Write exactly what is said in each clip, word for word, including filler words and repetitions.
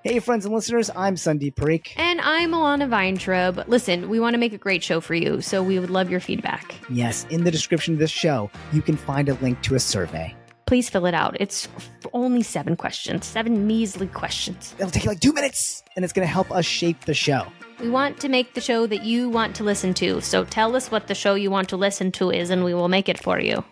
Hey, friends and listeners, I'm Sandeep Parikh. And I'm Alana Weintraub. Listen, we want to make a great show for you, so we would love your feedback. Yes, in the description of this show, you can find a link to a survey. Please fill it out. It's only seven questions, seven measly questions. It'll take you like two minutes, and it's going to help us shape the show. We want to make the show that you want to listen to, so tell us what the show you want to listen to is, and we will make it for you.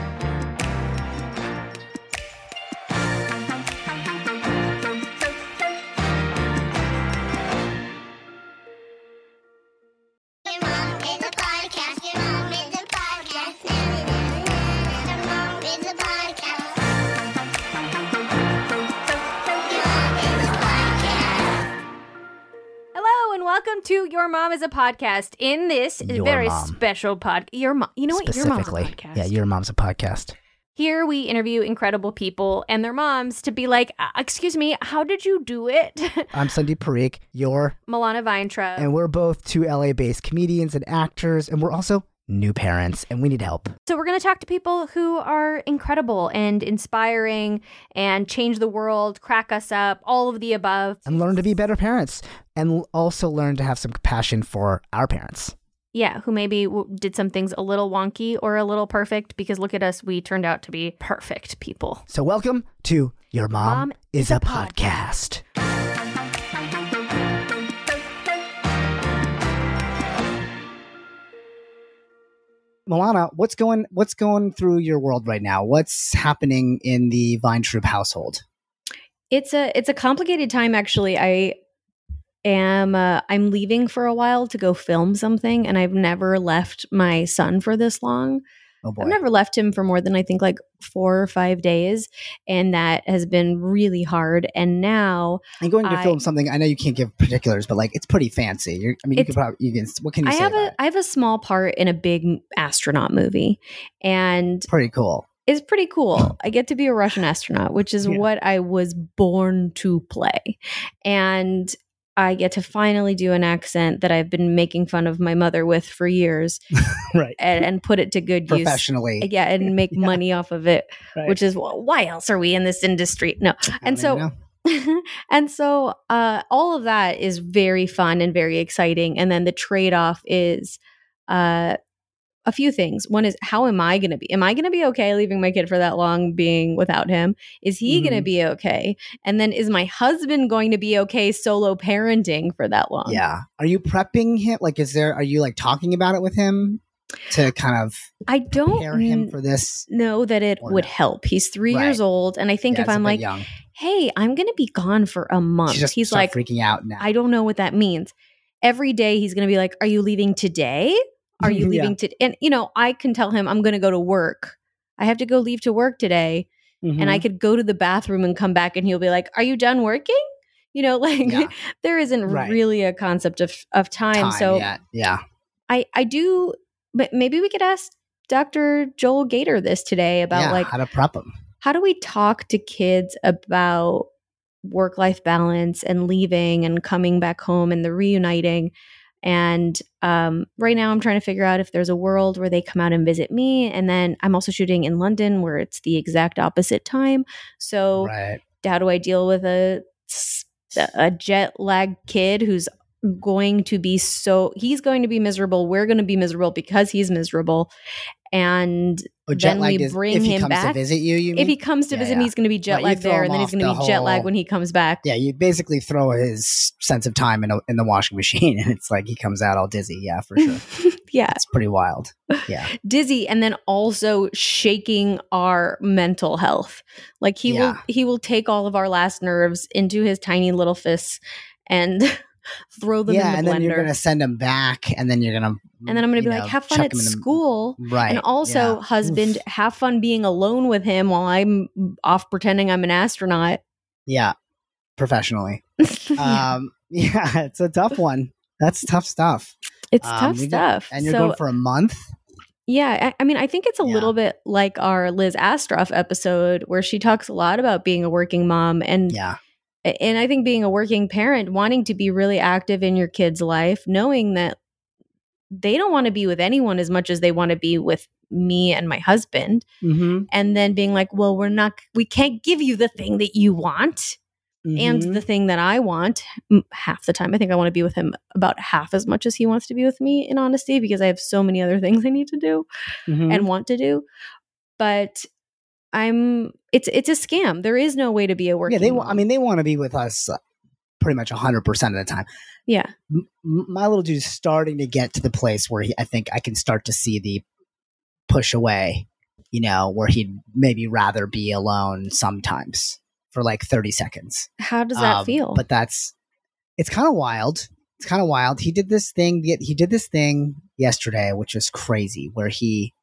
Welcome to Your Mom is a Podcast. In this your very mom. special podcast, your mom, you know what? Your mom's a podcast. Yeah, Your Mom's a Podcast. Here we interview incredible people and their moms to be like, excuse me, how did you do it? I'm Sandeep Parikh. You're Milana Weintraub. And we're both two L A-based comedians and actors, and we're also new parents, and we need help. So we're going to talk to people who are incredible and inspiring and change the world, crack us up, all of the above. And learn to be better parents, and also learn to have some compassion for our parents. Yeah, who maybe w- did some things a little wonky or a little perfect, because look at us, we turned out to be perfect people. So welcome to Your Mom, Mom is, is a, a Podcast. podcast. Milana, what's going what's going through your world right now? What's happening in the Weintraub household? It's a it's a complicated time, actually. I am uh, I'm leaving for a while to go film something, and I've never left my son for this long. Oh boy. I've never left him for more than I think like four or five days, and that has been really hard. And now and going to I, film something, I know you can't give particulars, but like it's pretty fancy. You're, I mean, you could probably you can. What can you I say? have about a it? I have a small part in a big astronaut movie, and pretty cool. It's pretty cool. I get to be a Russian astronaut, which is yeah. what I was born to play, and I get to finally do an accent that I've been making fun of my mother with for years, right? And, and put it to good professionally. use Professionally. Yeah, and make yeah. money off of it, right. which is well, why else are we in this industry? No, and so, and so, uh, all of that is very fun and very exciting. And then the trade-off is, uh, a few things. One is, how am I going to be? Am I going to be okay leaving my kid for that long being without him? Is he mm-hmm. going to be okay? And then is my husband going to be okay solo parenting for that long? Yeah. Are you prepping him? Like, is there, are you like talking about it with him to kind of I don't prepare him for this? Know that it would no? help. He's three right. years old. And I think yeah, if I'm like, young. hey, I'm going to be gone for a month. Just he's like freaking out now. I don't know what that means. Every day he's going to be like, are you leaving today? Are you leaving yeah. to, and you know, I can tell him I'm going to go to work. I have to go leave to work today. Mm-hmm. And I could go to the bathroom and come back and he'll be like, are you done working? You know, like yeah. there isn't right. really a concept of, of time. time so yeah. yeah, I, I do, but maybe we could ask Doctor Joel Gator this today about yeah, like how to prep them. How do we talk to kids about work-life balance and leaving and coming back home and the reuniting? And um, right now I'm trying to figure out if there's a world where they come out and visit me. And then I'm also shooting in London where it's the exact opposite time. So right. how do I deal with a, a jet lag kid who's going to be so, he's going to be miserable. We're going to be miserable because he's miserable. And oh, jet then lag we is bring if he him comes back. To visit you, you mean? If he comes to yeah, visit yeah. me, he's going to be jet right, lag there, and then he's going to be whole, jet lag when he comes back. Yeah, you basically throw his sense of time in a, in the washing machine, and it's like he comes out all dizzy. Yeah, for sure. yeah, it's pretty wild. Yeah, dizzy, and then also shaking our mental health. Like he yeah. will, he will take all of our last nerves into his tiny little fists and throw them yeah, in the and blender. then you're going to send them back, and then you're going to And then I'm going to be know, like, have fun at school. The, right. And also, yeah. husband, Oof. have fun being alone with him while I'm off pretending I'm an astronaut. Yeah. Professionally. yeah. Um, yeah, it's a tough one. That's tough stuff. It's um, tough stuff. Got, and you're so, going for a month? Yeah. I, I mean, I think it's a yeah. little bit like our Liz Astroff episode where she talks a lot about being a working mom. And yeah. And I think being a working parent, wanting to be really active in your kid's life, knowing that they don't want to be with anyone as much as they want to be with me and my husband. Mm-hmm. And then being like, well, we're not, we can't give you the thing that you want. Mm-hmm. and the thing that I want m- half the time. I think I want to be with him about half as much as he wants to be with me, in honesty, because I have so many other things I need to do Mm-hmm. and want to do. But I'm it's it's a scam. There is no way to be a working Yeah, they. mom. I mean, they want to be with us uh, pretty much one hundred percent of the time. Yeah. M- my little dude's starting to get to the place where he, I think I can start to see the push away, you know, where he'd maybe rather be alone sometimes for like thirty seconds. How does that um, feel? But that's, it's kind of wild. It's kind of wild. He did this thing, he did this thing yesterday, which was crazy, where he,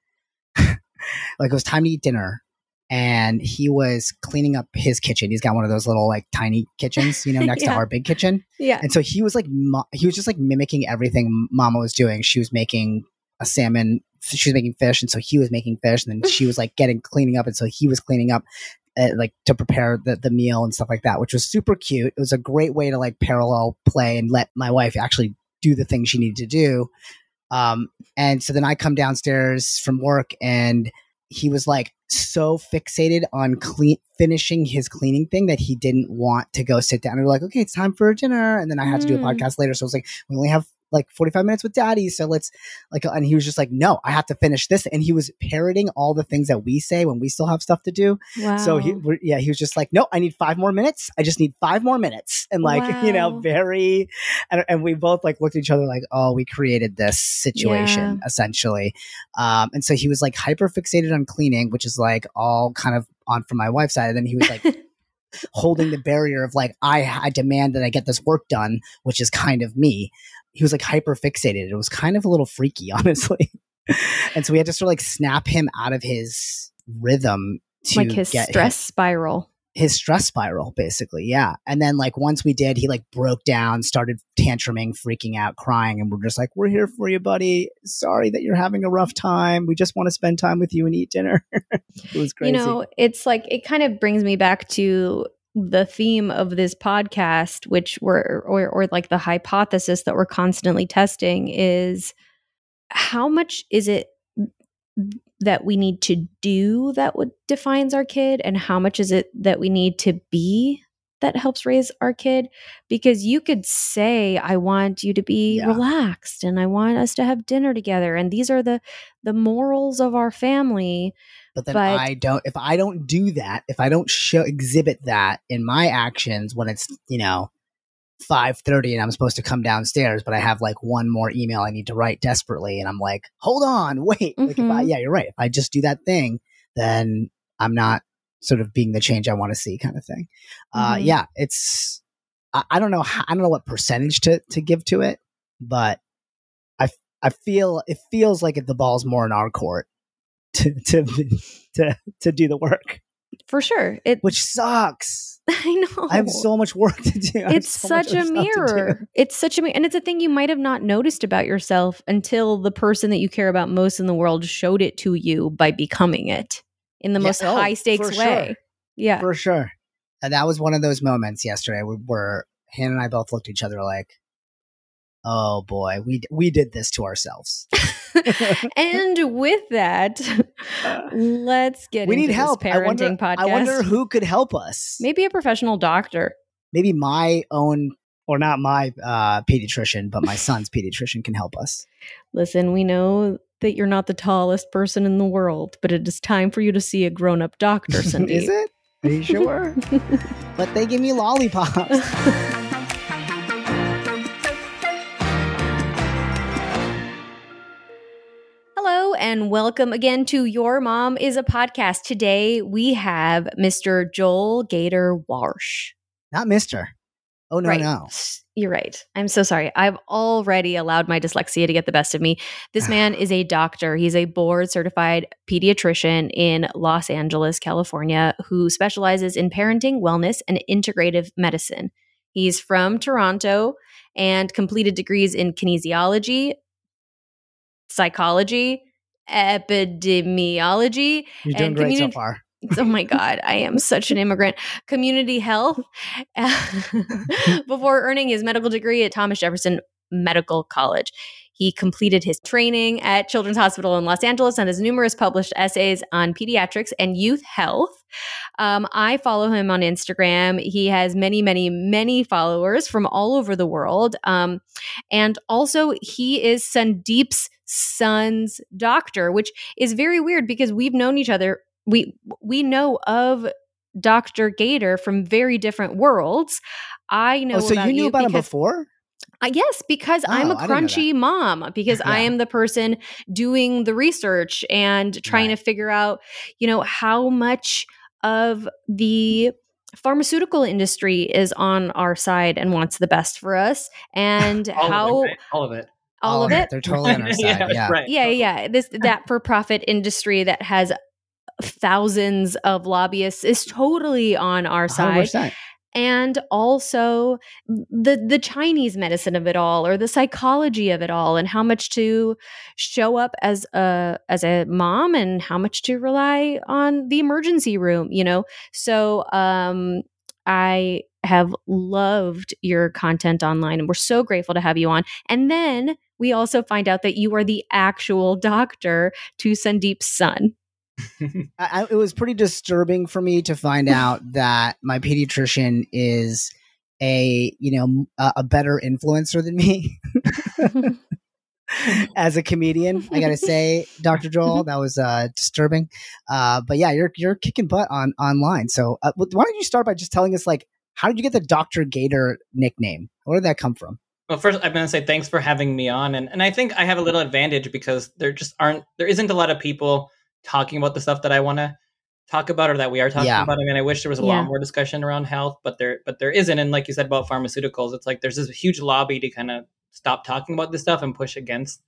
like it was time to eat dinner. And he was cleaning up his kitchen. He's got one of those little like tiny kitchens, you know, next Yeah. to our big kitchen. Yeah. And so he was like, mo- he was just like mimicking everything Mama was doing. She was making a salmon, she was making fish. And so he was making fish. And then she was like getting, cleaning up. And so he was cleaning up uh, like to prepare the, the meal and stuff like that, which was super cute. It was a great way to like parallel play and let my wife actually do the thing she needed to do. Um, and so then I come downstairs from work and he was like so fixated on clean finishing his cleaning thing that he didn't want to go sit down. We were like, okay, it's time for dinner. And then I had to do a Mm. podcast later. So I was like, we only have like forty-five minutes with daddy. So let's like, and he was just like, no, I have to finish this. And he was parroting all the things that we say when we still have stuff to do. Wow. So he, we're, yeah, he was just like, no, I need five more minutes. I just need five more minutes. And like, you know, Wow. very, and, and we both like looked at each other like, oh, we created this situation Yeah. essentially. Um, and so he was like hyper fixated on cleaning, which is like all kind of on from my wife's side. And then he was like holding the barrier of like, I, I demand that I get this work done, which is kind of me. He was like hyper fixated. It was kind of a little freaky, honestly. And so we had to sort of like snap him out of his rhythm to Like his get stress him, spiral. his stress spiral, basically. Yeah. And then like once we did, he like broke down, started tantruming, freaking out, crying. And we're just like, we're here for you, buddy. Sorry that you're having a rough time. We just want to spend time with you and eat dinner. It was crazy. You know, it's like, it kind of brings me back to the theme of this podcast, which we're, or, or like the hypothesis that we're constantly testing is how much is it that we need to do that would defines our kid, and how much is it that we need to be that helps raise our kid? Because you could say, I want you to be Yeah. relaxed and I want us to have dinner together, and these are the the morals of our family. But then But- I don't, if I don't do that, if I don't show, exhibit that in my actions when it's, you know, five thirty and I'm supposed to come downstairs, but I have like one more email I need to write desperately. And I'm like, hold on, wait. Like if I, Mhm. yeah, you're right. If I just do that thing, then I'm not sort of being the change I want to see kind of thing. Uh, Mhm. yeah, it's, I, I don't know. How, I don't know what percentage to, to give to it, but I, I feel, it feels like the ball's more in our court to, to, to, to do the work, For sure. It which sucks. I know. I have so much work to do. I have It's so much such a other stuff to do. mirror. It's such a mirror. And it's a thing you might have not noticed about yourself until the person that you care about most in the world showed it to you by becoming it in the Yeah, most oh, high stakes for way. sure. Yeah. For sure. And that was one of those moments yesterday where, where Hannah and I both looked at each other like, oh boy, we we did this to ourselves. And with that, let's get We into need this help. I parenting wonder, podcast. I wonder who could help us. Maybe a professional doctor. Maybe my own, or not my uh, pediatrician, but my son's pediatrician can help us. Listen, we know that you're not the tallest person in the world, but it is time for you to see a grown-up doctor, Sandeep. Is it? Are you sure? But they give me lollipops. Hello and welcome again to Your Mom is a Podcast. Today we have Mister Joel Gator Warsh. Not Mister Oh, no, right. no. You're right. I'm so sorry. I've already allowed my dyslexia to get the best of me. This man is a doctor. He's a board certified pediatrician in Los Angeles, California, who specializes in parenting, wellness, and integrative medicine. He's from Toronto and completed degrees in kinesiology, psychology, epidemiology, You're doing and great communi- so far. Oh my God, I am such an immigrant. Community health before earning his medical degree at Thomas Jefferson Medical College. He completed his training at Children's Hospital in Los Angeles and has numerous published essays on pediatrics and youth health. Um, I follow him on Instagram. He has many, many, many followers from all over the world. Um, and also, he is Sandeep's son's doctor, which is very weird because we've known each other. We we know of Doctor Gator from very different worlds. I know. Oh, so about you knew you about him because- before? Uh, yes, because Oh, I'm a I didn't know crunchy mom, because I Yeah. am the person doing the research and trying Right. to figure out, you know, how much of the pharmaceutical industry is on our side and wants the best for us, and All how of it, right? All of it. all of it. They're totally on our side. Yeah. right. Yeah, totally. yeah. This that for-profit industry that has thousands of lobbyists is totally on our one hundred side. percent. And also the the Chinese medicine of it all, or the psychology of it all, and how much to show up as a as a mom and how much to rely on the emergency room, you know. So um I have loved your content online, and we're so grateful to have you on. And then we also find out that you are the actual doctor to Sandeep's son. I, I, it was pretty disturbing for me to find out that my pediatrician is a, you know, a, a better influencer than me. As a comedian, I gotta say, Doctor Joel, that was uh, disturbing. Uh, but yeah, you're you're kicking butt on online. So uh, why don't you start by just telling us, like, how did you get the Doctor Gator nickname? Where did that come from? Well, first, I'm going to say thanks for having me on, and and I think I have a little advantage because there just aren't there isn't a lot of people talking about the stuff that I want to talk about or that we are talking Yeah. about. I mean, I wish there was a Yeah. lot more discussion around health, but there but there isn't. And like you said about pharmaceuticals, it's like there's this huge lobby to kind of stop talking about this stuff and push against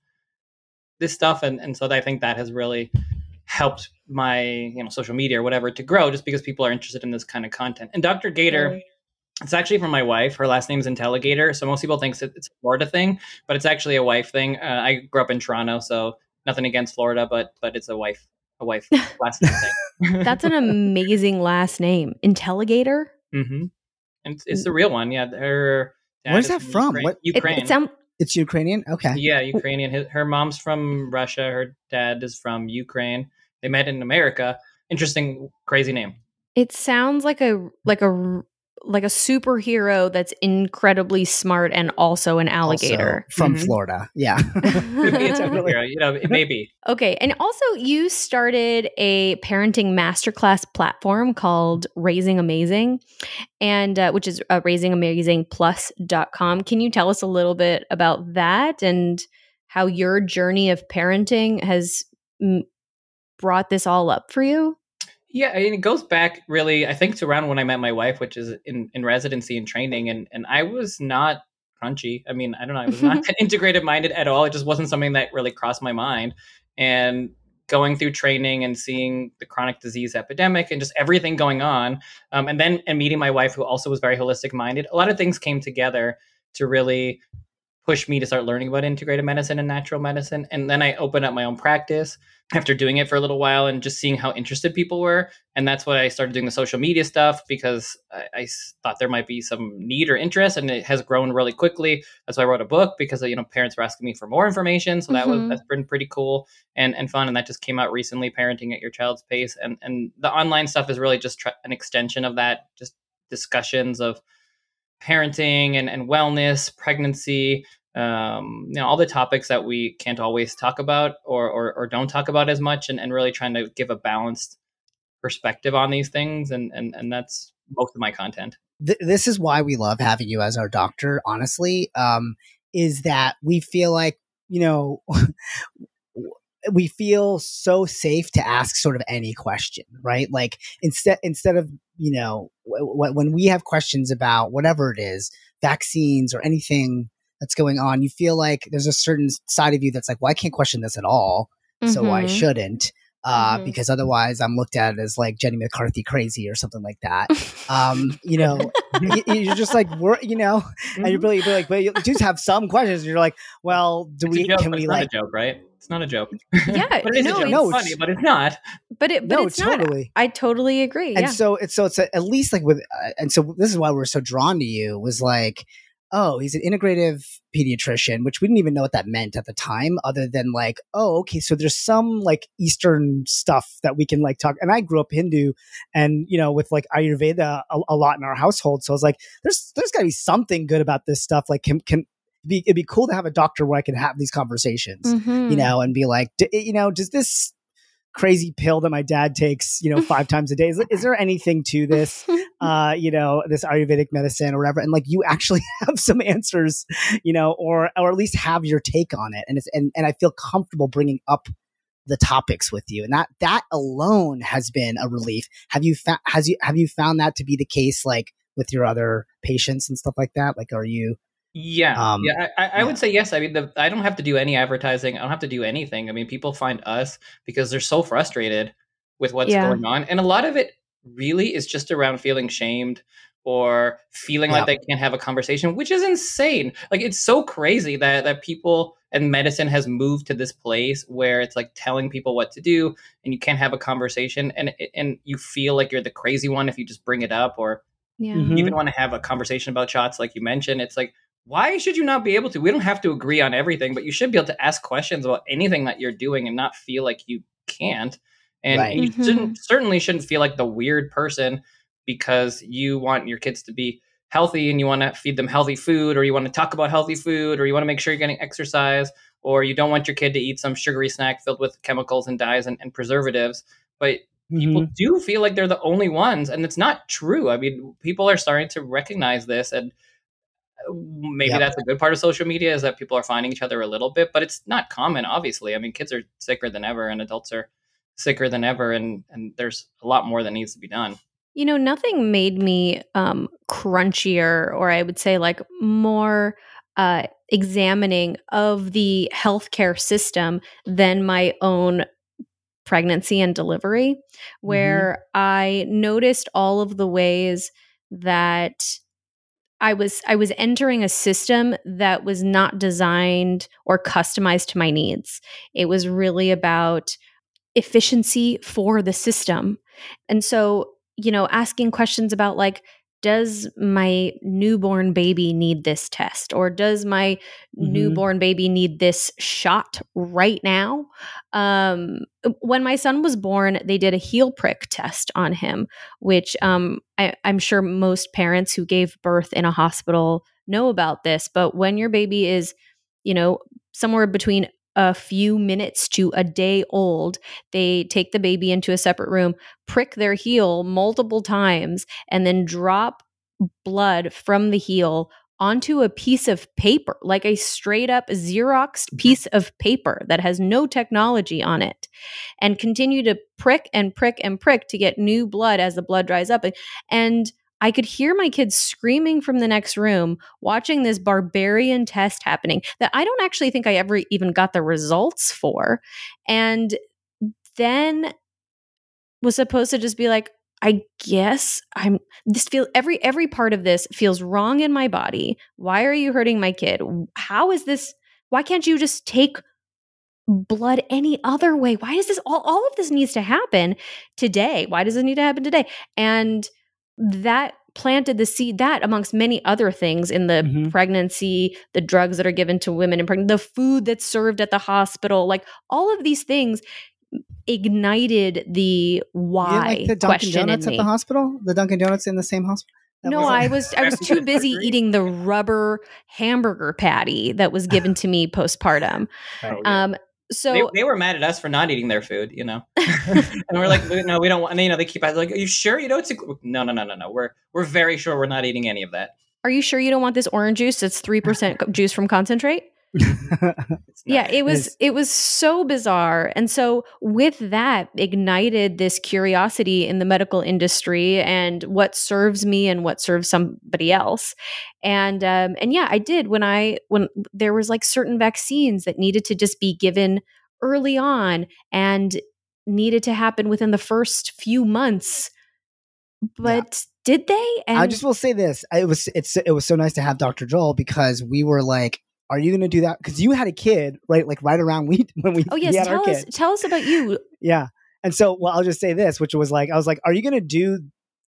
this stuff, and and so I think that has really helped my you know social media or whatever to grow, just because people are interested in this kind of content. And Doctor Gator. Totally. It's actually from my wife. Her last name's Intelligator, so most people think it's a Florida thing, but it's actually a wife thing. Uh, I grew up in Toronto, so nothing against Florida, but but it's a wife a wife last name thing. That's an amazing last name. Intelligator? mm-hmm. And it's, it's the real one. Yeah, her. dad Where's is that from? Ukraine. What- It, Ukraine. it sound, It's Ukrainian. Okay. Yeah, Ukrainian. His, her mom's from Russia. Her dad is from Ukraine. They met in America. Interesting, crazy name. it sounds like a like a like a superhero that's incredibly smart and also an alligator. Also from Mhm. Florida. Yeah. It's a superhero, you know, it may be. Okay. And also, you started a parenting masterclass platform called Raising Amazing, and uh, which is uh, raising amazing plus dot com. Can you tell us a little bit about that and how your journey of parenting has mm, brought this all up for you? Yeah, I mean, it goes back really, I think, to around when I met my wife, which is in, in residency and training. And, and I was not crunchy. I mean, I don't know. I was not integrative minded at all. It just wasn't something that really crossed my mind. And going through training and seeing the chronic disease epidemic and just everything going on. Um, and then and meeting my wife, who also was very holistic minded, a lot of things came together to really push me to start learning about integrative medicine and natural medicine. And then I opened up my own practice after doing it for a little while and just seeing how interested people were. And that's why I started doing the social media stuff, because I, I thought there might be some need or interest, and it has grown really quickly. That's why I wrote a book, because you know parents were asking me for more information. So that Mhm. was that's been pretty cool and, and fun. And that just came out recently, Parenting at Your Child's Pace. And and the online stuff is really just try, an extension of that, just discussions of parenting and, and wellness, pregnancy, um, you know, all the topics that we can't always talk about or, or, or don't talk about as much, and, and really trying to give a balanced perspective on these things. And, and, and that's most of my content. Th- this is why we love having you as our doctor, honestly, um, is that we feel like, you know, we feel so safe to ask sort of any question, right? Like instead, instead of, you know, w- w- when we have questions about whatever it is, vaccines or anything that's going on, you feel like there's a certain side of you that's like, well, I can't question this at all. So I Mhm. shouldn't, uh, Mhm. because otherwise I'm looked at as like Jenny McCarthy crazy or something like that. Um, you know, y- you're just like, we're, you know, and you're really, you're like, but you just have some questions. And you're like, well, do It's we, a joke, can but we it's like, not a joke, right? It's not a joke. Yeah, but it is no, a joke. it's- It's funny, but it's not. But it, but no, it's not. totally. I totally agree. And Yeah. so it's, so it's a, at least like with, uh, and so this is why we're so drawn to you was like, oh, he's an integrative pediatrician, which we didn't even know what that meant at the time, other than like, oh, okay, so there's some like Eastern stuff that we can like talk. And I grew up Hindu, and you know, with like Ayurveda a, a lot in our household. So I was like, there's there's got to be something good about this stuff. Like, can can be it'd be cool to have a doctor where I can have these conversations, Mm-hmm. you know, and be like, d- you know, does this crazy pill that my dad takes, you know, five times a day, is, is there anything to this, uh, you know, this Ayurvedic medicine or whatever? And like, you actually have some answers, you know, or, or at least have your take on it. And it's, and, and I feel comfortable bringing up the topics with you. And that, that alone has been a relief. Have you found, has you, have you found that to be the case, like with your other patients and stuff like that? Like, are you, Yeah, Um, yeah, I, I yeah. would say yes. I mean, the, I don't have to do any advertising. I don't have to do anything. I mean, people find us because they're so frustrated with what's Yeah. going on. And a lot of it really is just around feeling shamed or feeling Yeah. like they can't have a conversation, which is insane. Like, it's so crazy that, that people and medicine has moved to this place where it's like telling people what to do and you can't have a conversation, and, and you feel like you're the crazy one if you just bring it up, or Yeah. Mhm. you even want to have a conversation about shots like you mentioned. It's like, why should you not be able to? We don't have to agree on everything, but you should be able to ask questions about anything that you're doing and not feel like you can't. And, Right. and you Mhm. shouldn't, certainly shouldn't feel like the weird person because you want your kids to be healthy and you want to feed them healthy food, or you want to talk about healthy food, or you want to make sure you're getting exercise, or you don't want your kid to eat some sugary snack filled with chemicals and dyes and, and preservatives. But people Mhm. do feel like they're the only ones, and it's not true. I mean, people are starting to recognize this, and maybe Yep. that's a good part of social media, is that people are finding each other a little bit, but it's not common, obviously. I mean, kids are sicker than ever and adults are sicker than ever, and and there's a lot more that needs to be done. You know, nothing made me um, crunchier, or I would say like more uh, examining of the healthcare system than my own pregnancy and delivery, where I noticed all of the ways that I was I was entering a system that was not designed or customized to my needs. It was really about efficiency for the system. And so, you know, asking questions about like, does my newborn baby need this test? Or does my Mhm. newborn baby need this shot right now? Um, when my son was born, they did a heel prick test on him, which um, I, I'm sure most parents who gave birth in a hospital know about this. But when your baby is, you know, somewhere between a few minutes to a day old, they take the baby into a separate room, prick their heel multiple times, and then drop blood from the heel onto a piece of paper, like a straight up Xeroxed piece of paper that has no technology on it, and continue to prick and prick and prick to get new blood as the blood dries up. And I could hear my kids screaming from the next room, watching this barbarian test happening that I don't actually think I ever even got the results for. And then was supposed to just be like, I guess I'm this feel every every part of this feels wrong in my body. Why are you hurting my kid? How is this? Why can't you just take blood any other way? Why does this all all of this needs to happen today? Why does it need to happen today? And that planted the seed, that amongst many other things in the Mhm. pregnancy, the drugs that are given to women in pregnancy, the food that's served at the hospital, like all of these things ignited the You didn't why like the Dunkin' question Donuts in at the me. hospital? The Dunkin' Donuts in the same hospital? That No, was- I was I was too busy Agree. eating the rubber hamburger patty that was given to me postpartum. Right. Oh, yeah. Um, they, so they were mad at us for not eating their food, you know, and we're like, no, we don't want. And, you know, they keep asking, like, are you sure you know it's a, no, no, no, no, no. We're we're very sure we're not eating any of that. are you sure you don't want this orange juice? It's three percent juice from concentrate. It's not. Yeah, it was It's- it was so bizarre. And so with that ignited this curiosity in the medical industry and what serves me and what serves somebody else. And um and yeah, I did when I when there was like certain vaccines that needed to just be given early on and needed to happen within the first few months. But did they? And I just will say this: it was it's it was so nice to have Doctor Joel, because we were like, "Are you going to do that?" Because you had a kid, right? Like right around we when we oh we yes, had our tell us kid. tell us about you. Yeah, and so well, I'll just say this, which was like, I was like, "Are you going to do?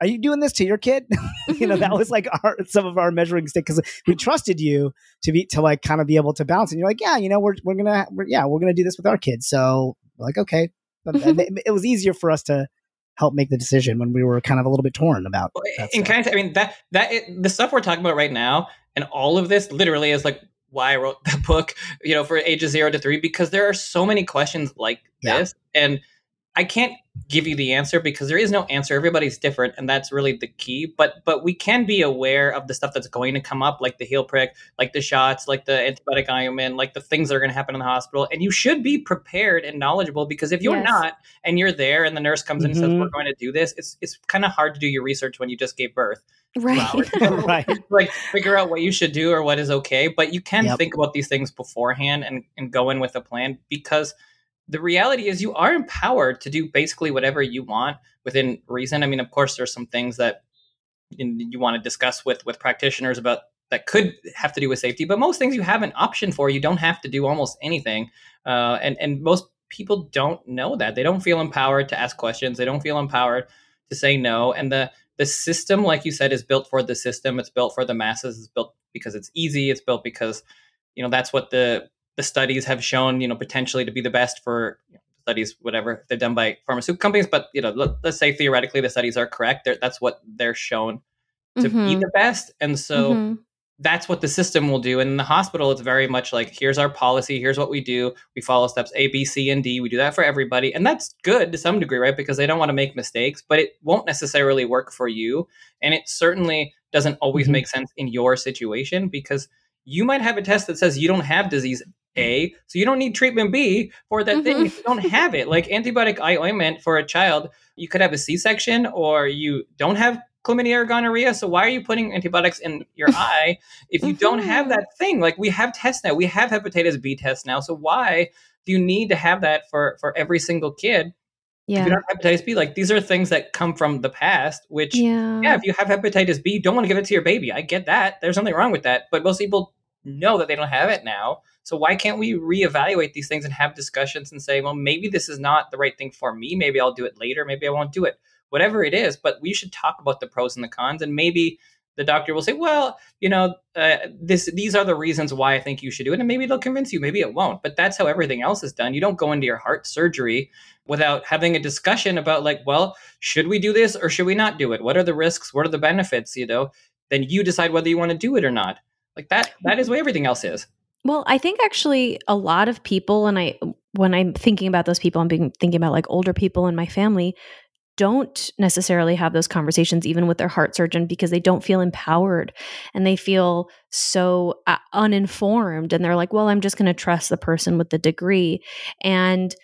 are you doing this to your kid? You know, that was like our, some of our measuring stick because we trusted you to be, to like kind of be able to bounce. And you're like, yeah, you know, we're, we're going to, we're, yeah, we're going to do this with our kids. So we're like, okay. But it, it was easier for us to help make the decision when we were kind of a little bit torn about that and stuff. kind of, I mean, that, that, it, the stuff we're talking about right now and all of this literally is like why I wrote the book, you know, for ages zero to three, because there are so many questions like Yeah. this. And I can't give you the answer because there is no answer. Everybody's different. And that's really the key. But but we can be aware of the stuff that's going to come up, like the heel prick, like the shots, like the antibiotic ointment, like the things that are going to happen in the hospital. And you should be prepared and knowledgeable because if you're Yes. not and you're there and the nurse comes in and says, Mhm. we're going to do this, it's it's kind of hard to do your research when you just gave birth. Right. Right. Like figure out what you should do or what is okay. But you can Yep. think about these things beforehand and, and go in with a plan because the reality is you are empowered to do basically whatever you want within reason. I mean, of course, there's some things that you, you want to discuss with, with practitioners about that could have to do with safety, but most things you have an option for. You don't have to do almost anything. Uh, and, and most people don't know that. They don't feel empowered to ask questions. They don't feel empowered to say no. And the, the system, like you said, is built for the system. It's built for the masses. It's built because it's easy. It's built because, you know, that's what the, the studies have shown, you know, potentially to be the best for you know, studies, whatever they're done by pharmaceutical companies. But, you know, let, let's say theoretically the studies are correct. They're, that's what they're shown to Mhm. be the best. And so Mhm. that's what the system will do. And in the hospital, it's very much like, here's our policy. Here's what we do. We follow steps A, B, C, and D. We do that for everybody. And that's good to some degree, right? Because they don't want to make mistakes, but it won't necessarily work for you. And it certainly doesn't always Mhm. make sense in your situation because you might have a test that says you don't have disease A, so you don't need treatment B for that thing Mhm. if you don't have it. Like antibiotic eye ointment for a child, you could have a C-section or you don't have chlamydia or gonorrhea. So why are you putting antibiotics in your eye if you don't have Mhm. that thing? Like we have tests now. We have hepatitis B tests now. So why do you need to have that for, for every single kid? If you Yeah. don't have hepatitis B, like these are things that come from the past, which Yeah. yeah, if you have hepatitis B, you don't want to give it to your baby. I get that. There's nothing wrong with that. But most people know that they don't have it now. So why can't we reevaluate these things and have discussions and say, well, maybe this is not the right thing for me. Maybe I'll do it later. Maybe I won't do it. Whatever it is, but we should talk about the pros and the cons. And maybe the doctor will say, well, you know, uh, this these are the reasons why I think you should do it. And maybe they'll convince you. Maybe it won't. But that's how everything else is done. You don't go into your heart surgery without having a discussion about like, well, should we do this or should we not do it? What are the risks? What are the benefits? You know, then you decide whether you want to do it or not. Like that, that is what everything else is. Well, I think actually a lot of people, and I, when I'm thinking about those people, I'm being, thinking about like older people in my family, don't necessarily have those conversations even with their heart surgeon because they don't feel empowered and they feel so uh, uninformed. And they're like, well, I'm just going to trust the person with the degree. And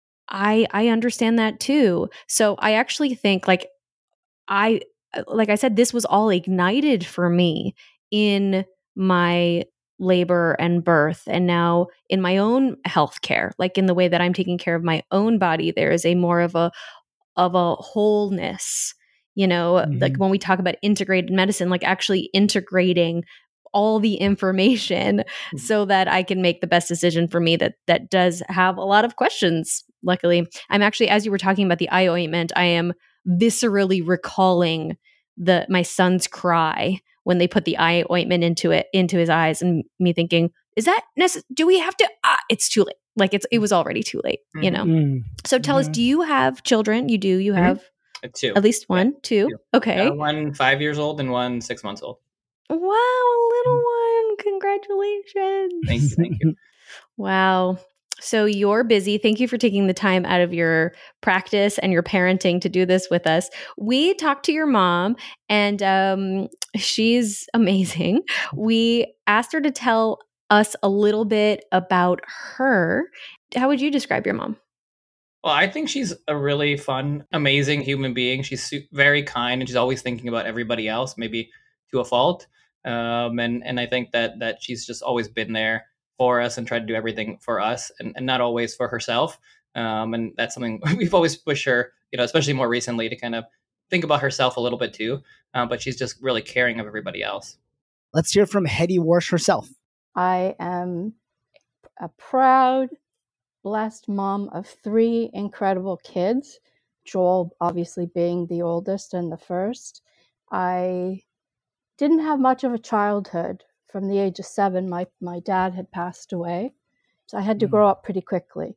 I, I understand that too. So I actually think like I, like I said, this was all ignited for me in my labor and birth and now in my own healthcare, like in the way that I'm taking care of my own body. There is a more of a of a wholeness, you know, Mhm. like when we talk about integrated medicine, like actually integrating all the information so that I can make the best decision for me that that does have a lot of questions. Luckily, I'm actually, as you were talking about the eye ointment, I am viscerally recalling the my son's cry when they put the eye ointment into it into his eyes and me thinking, is that necessary? Do we have to? Ah, it's too late. Like it's it was already too late, you know. Mm. So tell us, Mhm. do you have children? You do. You Mhm. have Uh, Two. at least Yeah, one, two. two. Okay. Uh, one five years old and one six months old. Wow, a little one. Congratulations. Thank you. Thank you. Wow. So you're busy. Thank you for taking the time out of your practice and your parenting to do this with us. We talked to your mom, and um, she's amazing. We asked her to tell us a little bit about her. How would you describe your mom? Well, I think she's a really fun, amazing human being. She's su- very kind, and she's always thinking about everybody else, maybe to a fault. Um, and and I think that that she's just always been there for us and tried to do everything for us, and, and not always for herself. Um, and that's something we've always pushed her, you know, especially more recently, to kind of think about herself a little bit too. Uh, but she's just really caring of everybody else. Let's hear from Hetty Warsh herself. I am a proud, blessed mom of three incredible kids, Joel obviously being the oldest and the first, I didn't have much of a childhood. From the age of seven, my, my dad had passed away. So I had to mm. grow up pretty quickly.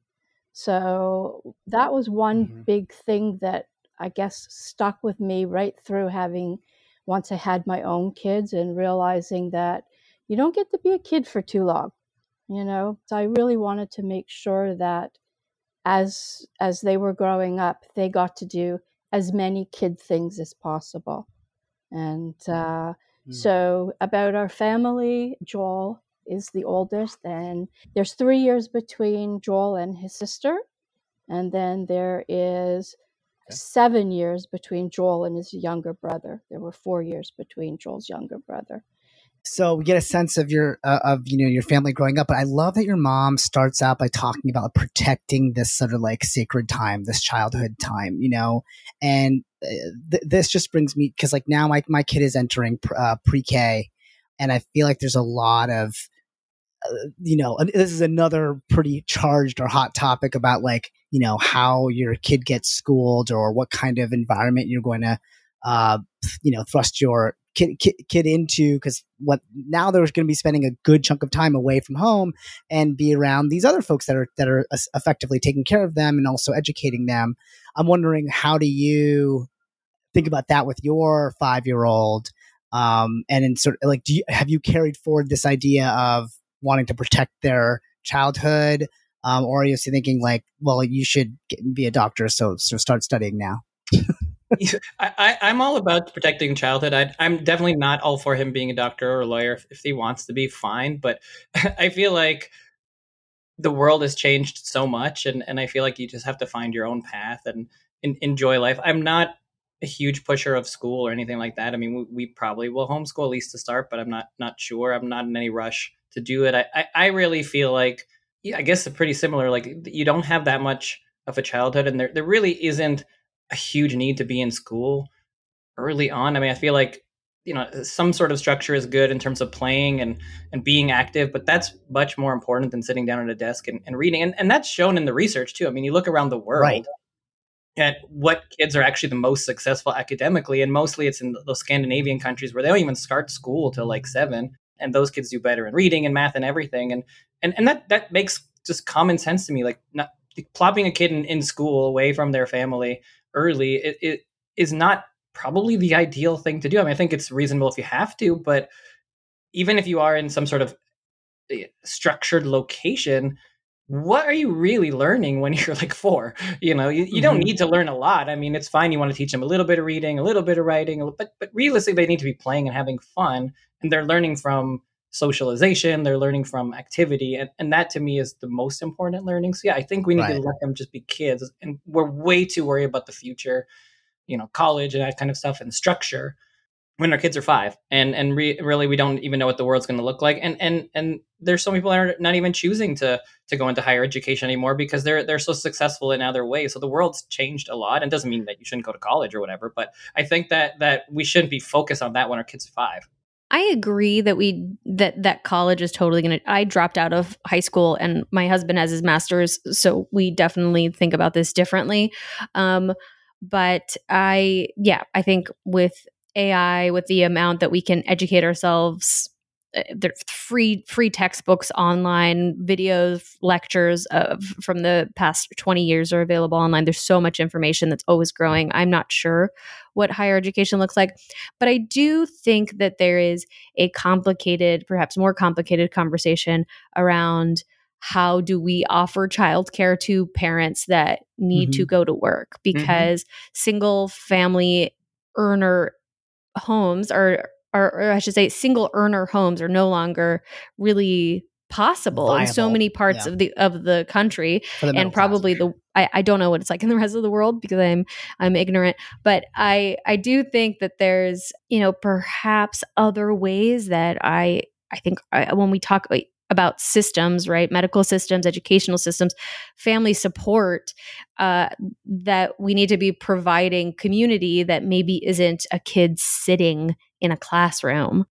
So that was one mm-hmm. big thing that I guess stuck with me right through having, once I had my own kids, and realizing that you don't get to be a kid for too long, you know? So I really wanted to make sure that as as they were growing up, they got to do as many kid things as possible. And uh, mm. so about our family, Joel is the oldest, and there's three years between Joel and his sister. And then there is okay. seven years between Joel and his younger brother. There were four years between Joel's younger brother. So we get a sense of your uh, of you know your family growing up, but I love that your mom starts out by talking about protecting this sort of like sacred time, this childhood time, you know, and uh, th- this just brings me because like now my my kid is entering pr- uh, pre-K, and I feel like there's a lot of uh, you know this is another pretty charged or hot topic about like you know how your kid gets schooled or what kind of environment you're going to uh, you know thrust your Kid, kid, kid into, because what now they're going to be spending a good chunk of time away from home and be around these other folks that are that are effectively taking care of them and also educating them. I'm wondering, how do you think about that with your five-year-old? Um, and in sort of like, do you, have you carried forward this idea of wanting to protect their childhood, um, or are you thinking like, well, you should get, be a doctor, so so start studying now? I, I'm all about protecting childhood. I, I'm definitely not all for him being a doctor or a lawyer. If, if he wants to be, fine. But I feel like the world has changed so much, and, and I feel like you just have to find your own path and, and enjoy life. I'm not a huge pusher of school or anything like that. I mean, we, we probably will homeschool at least to start, but I'm not not sure. I'm not in any rush to do it. I, I, I really feel like, yeah, I guess it's pretty similar. Like, you don't have that much of a childhood, and there there really isn't a huge need to be in school early on. I mean, I feel like, you know, some sort of structure is good in terms of playing and, and being active, but that's much more important than sitting down at a desk and, and reading. And, and that's shown in the research too. I mean, you look around the world right. at what kids are actually the most successful academically. And mostly it's in those Scandinavian countries where they don't even start school till like seven. And those kids do better in reading and math and everything. And, and, and that, that makes just common sense to me. Like, not plopping a kid in, in school away from their family early, it, it is not probably the ideal thing to do. I mean, I think it's reasonable if you have to, but even if you are in some sort of structured location, what are you really learning when you're like four? You know, you, you mm-hmm. don't need to learn a lot. I mean, it's fine. You want to teach them a little bit of reading, a little bit of writing, but but realistically, they need to be playing and having fun, and they're learning from socialization. They're learning from activity, and, and that to me is the most important learning. So yeah, I think we need right. to let them just be kids, and we're way too worried about the future, you know, college and that kind of stuff and structure when our kids are five, and and re- really we don't even know what the world's going to look like, and and and there's some people that are not even choosing to to go into higher education anymore because they're they're so successful in other ways. So the world's changed a lot, and doesn't mean that you shouldn't go to college or whatever, but I think that that we shouldn't be focused on that when our kids are five. I agree that we that that college is totally going to. I dropped out of high school, and my husband has his master's, so we definitely think about this differently. Um, but I, yeah, I think with A I, with the amount that we can educate ourselves, uh, there's free free textbooks, online videos, lectures of from the past twenty years are available online. There's so much information that's always growing. I'm not sure what higher education looks like, but I do think that there is a complicated, perhaps more complicated conversation around how do we offer childcare to parents that need mm-hmm. to go to work, because mm-hmm. single family earner homes are, or, or I should say single earner homes are no longer really possible Viable. in so many parts yeah. of the of the country, the and probably the I, I don't know what it's like in the rest of the world because I'm I'm ignorant, but I I do think that there's, you know, perhaps other ways that I I think I, when we talk about systems, right, medical systems, educational systems, family support, uh, that we need to be providing community that maybe isn't a kid sitting in a classroom.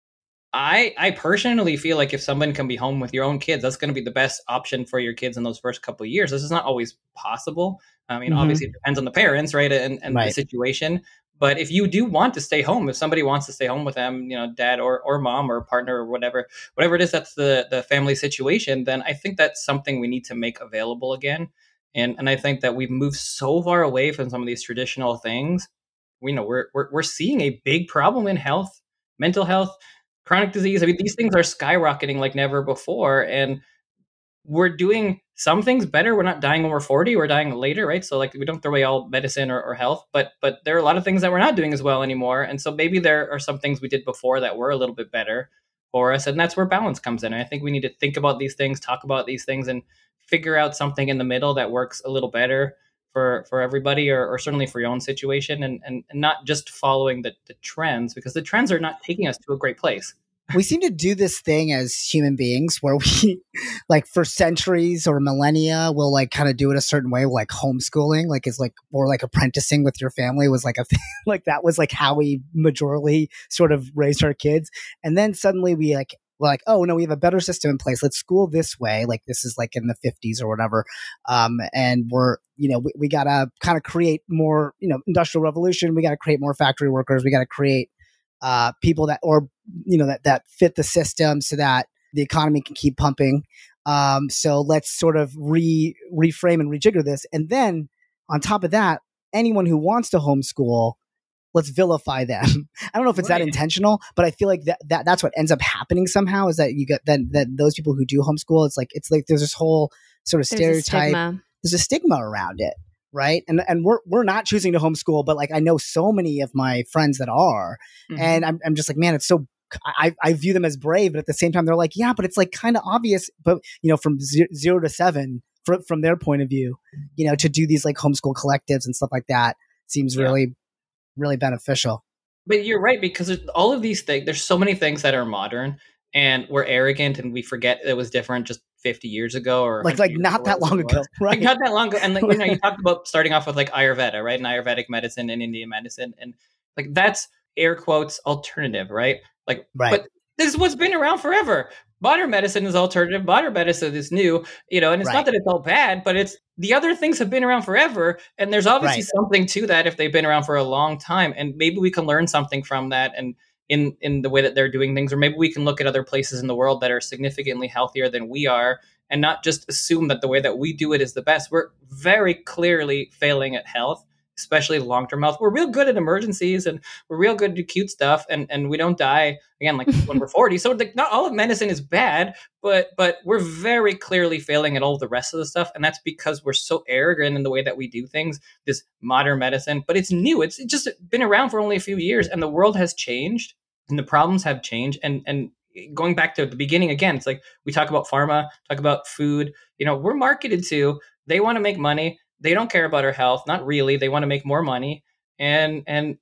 I I personally feel like if someone can be home with your own kids, that's going to be the best option for your kids in those first couple of years. This is not always possible. I mean, Mm-hmm. obviously, it depends on the parents, right, and and the Right. situation. But if you do want to stay home, if somebody wants to stay home with them, you know, dad or or mom or partner or whatever, whatever it is, that's the the family situation. Then I think that's something we need to make available again. And and I think that we've moved so far away from some of these traditional things. We know we're we're we're seeing a big problem in health, mental health, chronic disease. I mean, these things are skyrocketing like never before. And we're doing some things better. We're not dying when we're forty, we're dying later, right? So like we don't throw away all medicine or, or health, but but there are a lot of things that we're not doing as well anymore. And so maybe there are some things we did before that were a little bit better for us. And that's where balance comes in. And I think we need to think about these things, talk about these things, and figure out something in the middle that works a little better for for everybody, or, or certainly for your own situation, and, and, and not just following the, the trends, because the trends are not taking us to a great place. We seem to do this thing as human beings where we, like, for centuries or millennia, we'll like kind of do it a certain way, like homeschooling, like is like, or like apprenticing with your family was like a thing, like that was like how we majorly sort of raised our kids. And then suddenly we like, we're like, oh no, we have a better system in place. Let's school this way. Like this is like in the fifties or whatever. Um, and we're, you know, we, we got to kind of create more, you know, industrial revolution. We got to create more factory workers. We got to create uh, people that, or, you know, that, that fit the system so that the economy can keep pumping. Um, so let's sort of re reframe and rejigger this. And then on top of that, anyone who wants to homeschool, let's vilify them. I don't know if it's right. that intentional, but I feel like that, that that's what ends up happening somehow, is that you get that, that those people who do homeschool, it's like, it's like there's this whole sort of There's stereotype. A there's a stigma around it. Right. And and we're we're not choosing to homeschool, but like I know so many of my friends that are, mm-hmm. and I'm I'm just like, man, it's so I, I view them as brave, but at the same time they're like, yeah, but it's like kind of obvious, but you know, from zero, zero to seven, from from their point of view, you know, to do these like homeschool collectives and stuff like that seems yeah. really, really beneficial. But you're right, because all of these things, there's so many things that are modern, and we're arrogant, and we forget it was different just fifty years ago, or like like not that long ago, right? Like not that long ago. And like, you know, you talked about starting off with like Ayurveda, right? And Ayurvedic medicine and Indian medicine, and like that's air quotes alternative, right? Like, right. But this is what's been around forever. Modern medicine is alternative. Modern medicine is new, you know, and it's right. not that it's all bad, but it's the other things have been around forever, and there's obviously right. something to that if they've been around for a long time, and maybe we can learn something from that, and in in the way that they're doing things, or maybe we can look at other places in the world that are significantly healthier than we are, and not just assume that the way that we do it is the best. We're very clearly failing at health, especially long-term health. We're real good at emergencies, and we're real good at cute stuff, and, and we don't die, again, like when we're forty. So like, not all of medicine is bad, but but we're very clearly failing at all the rest of the stuff, and that's because we're so arrogant in the way that we do things, this modern medicine. But it's new. It's just been around for only a few years, and the world has changed, and the problems have changed, and and going back to the beginning again, it's like we talk about pharma, talk about food, you know, we're marketed to, they want to make money. They don't care about our health. Not really. They want to make more money. And, and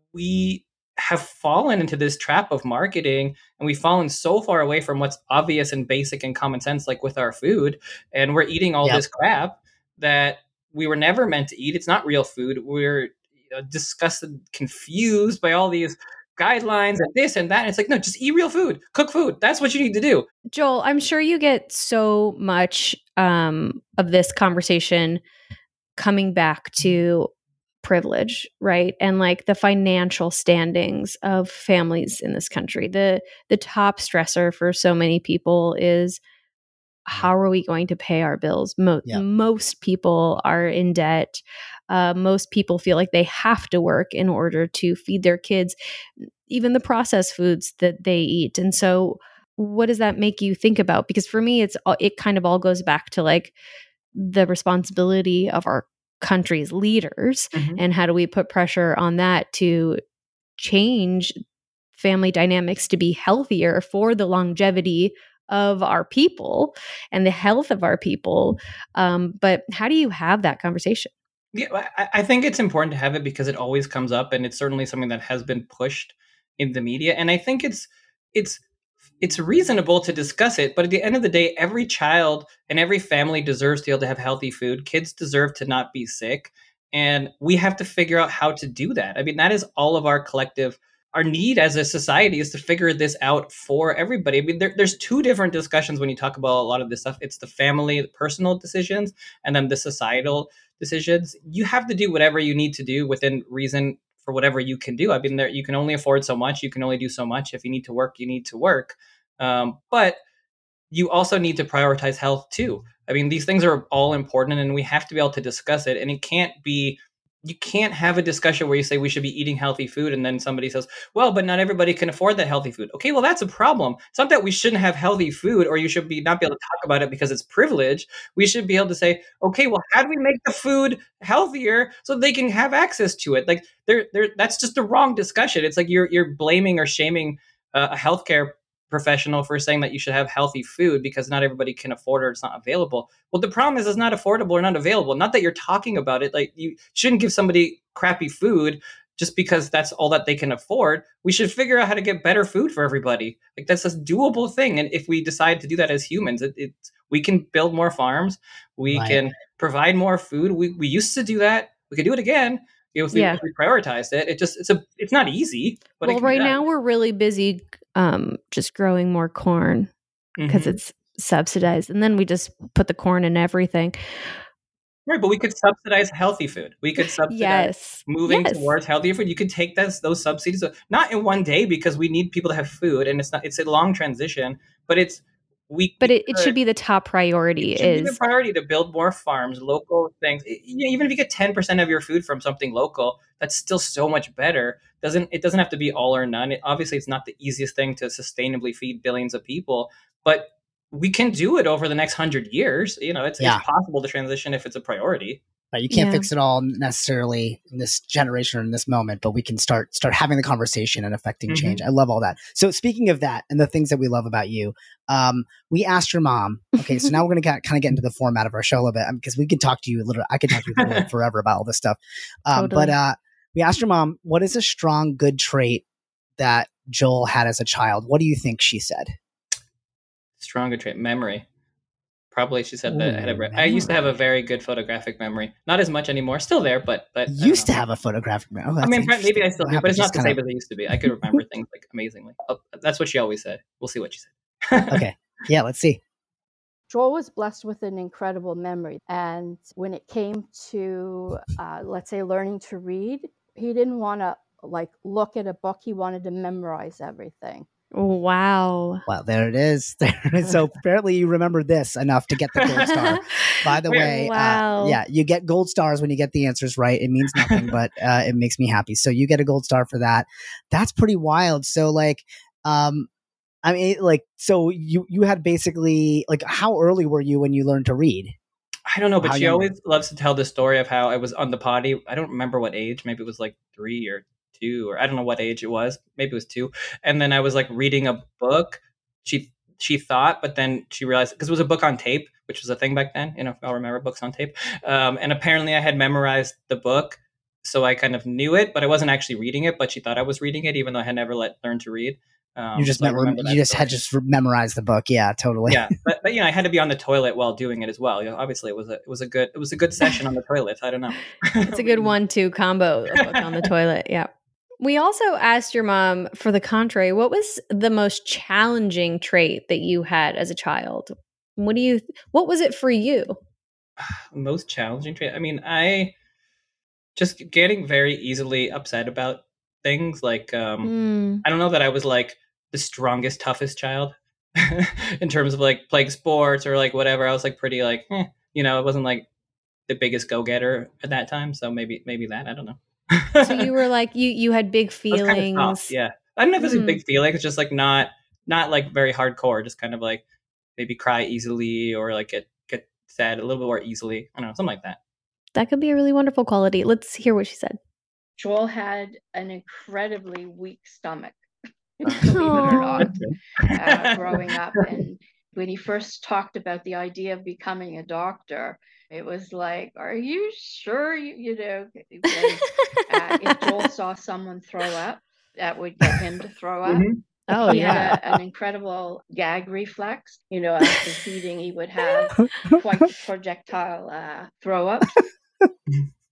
we have fallen into this trap of marketing, and we've fallen so far away from what's obvious and basic and common sense, like with our food. And we're eating all yep. this crap that we were never meant to eat. It's not real food. We're you know, disgusted, confused by all these guidelines and this and that. And it's like, no, just eat real food, cook food. That's what you need to do. Joel, I'm sure you get so much um, of this conversation coming back to privilege, right? And like the financial standings of families in this country. The the top stressor for so many people is, how are we going to pay our bills? Mo- yeah. Most people are in debt. Uh, most people feel like they have to work in order to feed their kids, even the processed foods that they eat. And so what does that make you think about? Because for me, it's it kind of all goes back to like the responsibility of our country's leaders, mm-hmm. and how do we put pressure on that to change family dynamics to be healthier for the longevity of our people and the health of our people. Um, but how do you have that conversation? Yeah, I, I think it's important to have it because it always comes up, and it's certainly something that has been pushed in the media. And I think it's it's it's reasonable to discuss it, but at the end of the day, every child and every family deserves to be able to have healthy food. Kids deserve to not be sick, and we have to figure out how to do that. I mean, that is all of our collective our need as a society is to figure this out for everybody. I mean, there, there's two different discussions when you talk about a lot of this stuff. It's the family, the personal decisions, and then the societal decisions. You have to do whatever you need to do within reason for whatever you can do. I mean, there, you can only afford so much. You can only do so much. If you need to work, you need to work. Um, but you also need to prioritize health too. I mean, these things are all important and we have to be able to discuss it. And it can't be, you can't have a discussion where you say we should be eating healthy food and then somebody says, well, but not everybody can afford that healthy food. Okay, well, that's a problem. It's not that we shouldn't have healthy food or you should be not be able to talk about it because it's privilege. We should be able to say, okay, well, how do we make the food healthier so they can have access to it? Like, there, there, that's just the wrong discussion. It's like you're you're blaming or shaming uh, a healthcare professional for saying that you should have healthy food because not everybody can afford it or it's not available. Well, the problem is it's not affordable or not available. Not that you're talking about it. Like, you shouldn't give somebody crappy food just because that's all that they can afford. We should figure out how to get better food for everybody. Like, that's a doable thing. And if we decide to do that as humans, it, it we can build more farms. We right. can provide more food. We we used to do that. We could do it again. If we, yeah. if we prioritized it, it just it's a it's not easy. But well, right now we're really busy um, just growing more corn because mm-hmm. it's subsidized, and then we just put the corn in everything. Right, but we could subsidize healthy food. We could subsidize yes. moving yes. towards healthier food. You could take those those subsidies, not in one day because we need people to have food, and it's not it's a long transition. But it's we. But it, could, it should be the top priority. It should is be the priority to build more farms, local things. It, you know, even if you get ten percent of your food from something local, that's still so much better. Doesn't it doesn't have to be all or none. It, obviously, it's not the easiest thing to sustainably feed billions of people, but we can do it over the next hundred years. You know, it's, yeah. it's possible to transition if it's a priority. Right, you can't yeah. fix it all necessarily in this generation or in this moment, but we can start start having the conversation and affecting mm-hmm. change. I love all that. So speaking of that and the things that we love about you, um, we asked your mom. Okay, so now we're going to kind of get into the format of our show a little bit because we could talk to you a little. I could talk to you literally forever about all this stuff. Um, totally. But uh, we asked your mom, what is a strong, good trait that Joel had as a child? What do you think she said? Stronger trait, memory. Probably she said Ooh, that I, had a, I used to have a very good photographic memory. Not as much anymore. Still there, but but used to have a photographic memory. Oh, I mean, maybe I still do, but it's not the same as it used to be. I could remember things like amazingly. Oh, that's what she always said. We'll see what she said. Okay, yeah, let's see. Joel was blessed with an incredible memory, and when it came to, uh, let's say, learning to read, he didn't want to like look at a book. He wanted to memorize everything. Wow. Well, there it is. So apparently you remember this enough to get the gold star. By the way, wow. uh, yeah, you get gold stars when you get the answers right. It means nothing, but uh, it makes me happy. So you get a gold star for that. That's pretty wild. So like, um, I mean, like, so you, you had basically, like, how early were you when you learned to read? I don't know, but how she always were? loves to tell the story of how I was on the potty. I don't remember what age. Maybe it was like three or two, or I don't know what age it was. Maybe it was two. And then I was like reading a book. She she thought, but then she realized, because it was a book on tape, which was a thing back then. You know, I'll remember books on tape. Um, and apparently I had memorized the book, so I kind of knew it, but I wasn't actually reading it. But she thought I was reading it, even though I had never let, learned to read. Um, you just, so mem- you just had just memorized the book. Yeah, totally. Yeah, but, but you know, I had to be on the toilet while doing it as well. You know, obviously it was a it was a good it was a good session on the toilet. I don't know. It's a good one-two combo, a book on the toilet. Yeah. We also asked your mom, for the contrary, what was the most challenging trait that you had as a child? What do you? What was it for you? Most challenging trait. I mean, I just getting very easily upset about things. Like, um, mm. I don't know that I was like the strongest, toughest child in terms of like playing sports or like whatever. I was like pretty like, eh, you know, it wasn't like the biggest go-getter at that time. So maybe maybe that, I don't know. So you were like, you you had big feelings. Kind of soft, yeah. I don't know if it's mm. a big feeling. It's just like not not like very hardcore. Just kind of like maybe cry easily or like get get sad a little bit more easily. I don't know, something like that. That could be a really wonderful quality. Let's hear what she said. Joel had an incredibly weak stomach, believe it or not, uh, growing up. And when he first talked about the idea of becoming a doctor, it was like, are you sure? You, you know, because, uh, if Joel saw someone throw up, that would get him to throw up. Mm-hmm. Oh, he yeah. had a, an incredible gag reflex. You know, after feeding, he would have quite projectile uh, throw ups.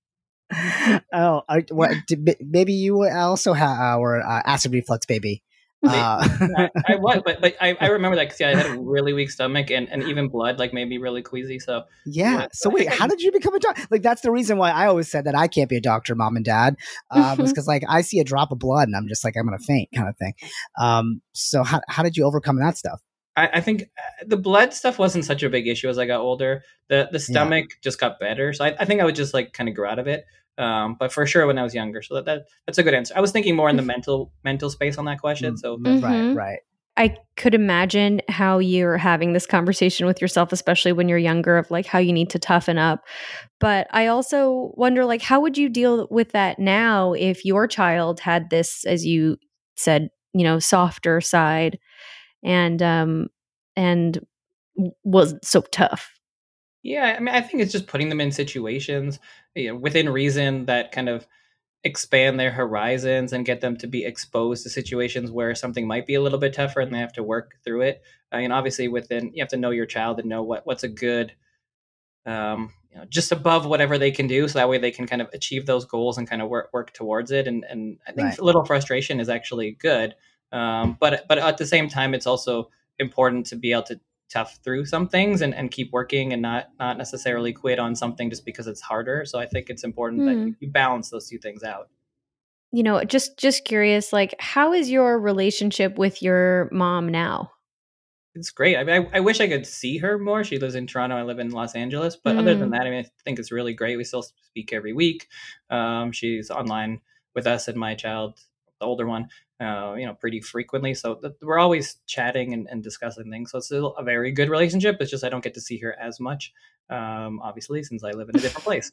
oh, I, what, did, maybe you also have our uh, acid reflux baby. Uh, I, I was, but but I, I remember that because yeah, I had a really weak stomach and, and even blood like made me really queasy. So yeah. what, So wait, how did you become a doctor? Like that's the reason why I always said that I can't be a doctor, mom and dad, uh, was because like I see a drop of blood and I'm just like I'm gonna faint, kind of thing. Um, so how how did you overcome that stuff? I, I think the blood stuff wasn't such a big issue as I got older. The the stomach yeah. just got better. So I, I think I would just like kind of grow out of it. Um, but for sure when I was younger. So that, that that's a good answer. I was thinking more in the mental mental space on that question. So mm-hmm. right, right. I could imagine how you're having this conversation with yourself, especially when you're younger, of like how you need to toughen up. But I also wonder, like, how would you deal with that now if your child had this, as you said, you know, softer side and um and wasn't so tough? Yeah, I mean, I think it's just putting them in situations, you know, within reason that kind of expand their horizons and get them to be exposed to situations where something might be a little bit tougher and they have to work through it. I mean, obviously, within you have to know your child and know what what's a good, um, you know, just above whatever they can do, so that way they can kind of achieve those goals and kind of work work towards it. And and I think right. a little frustration is actually good, um, but but at the same time, it's also important to be able to tough through some things and, and keep working and not not necessarily quit on something just because it's harder. So I think it's important mm. that you, you balance those two things out. You know, just just curious, like, how is your relationship with your mom now? It's great. I mean, I, I wish I could see her more. She lives in Toronto. I live in Los Angeles. But mm. other than that, I mean, I think it's really great. We still speak every week. Um, she's online with us and my child, the older one, uh, you know, pretty frequently. So th- we're always chatting and, and discussing things. So it's still a very good relationship. It's just I don't get to see her as much, um, obviously, since I live in a different place.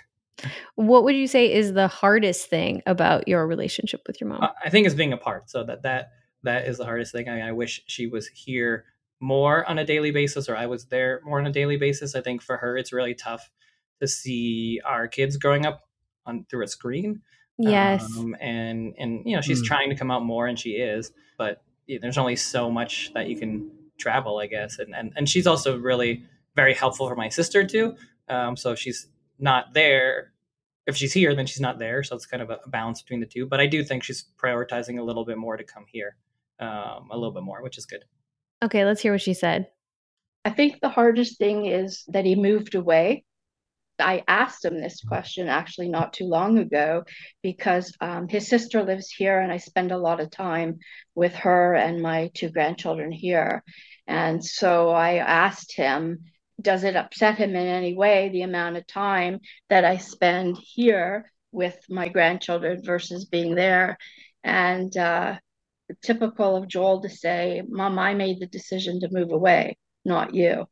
What would you say is the hardest thing about your relationship with your mom? I think it's being apart. So that that that is the hardest thing. I mean, I wish she was here more on a daily basis, or I was there more on a daily basis. I think for her, it's really tough to see our kids growing up on through a screen. Yes. Um, and, and, you know, she's mm. trying to come out more, and she is, but you know, there's only so much that you can travel, I guess. And, and, and she's also really very helpful for my sister too. Um, so if she's not there, if she's here, then she's not there. So it's kind of a balance between the two, but I do think she's prioritizing a little bit more to come here, um, a little bit more, which is good. Okay. Let's hear what she said. I think the hardest thing is that he moved away. I asked him this question actually not too long ago because um, his sister lives here and I spend a lot of time with her and my two grandchildren here. And so I asked him, does it upset him in any way, the amount of time that I spend here with my grandchildren versus being there? And uh, typical of Joel to say, Mom, I made the decision to move away, not you.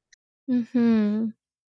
Mm-hmm.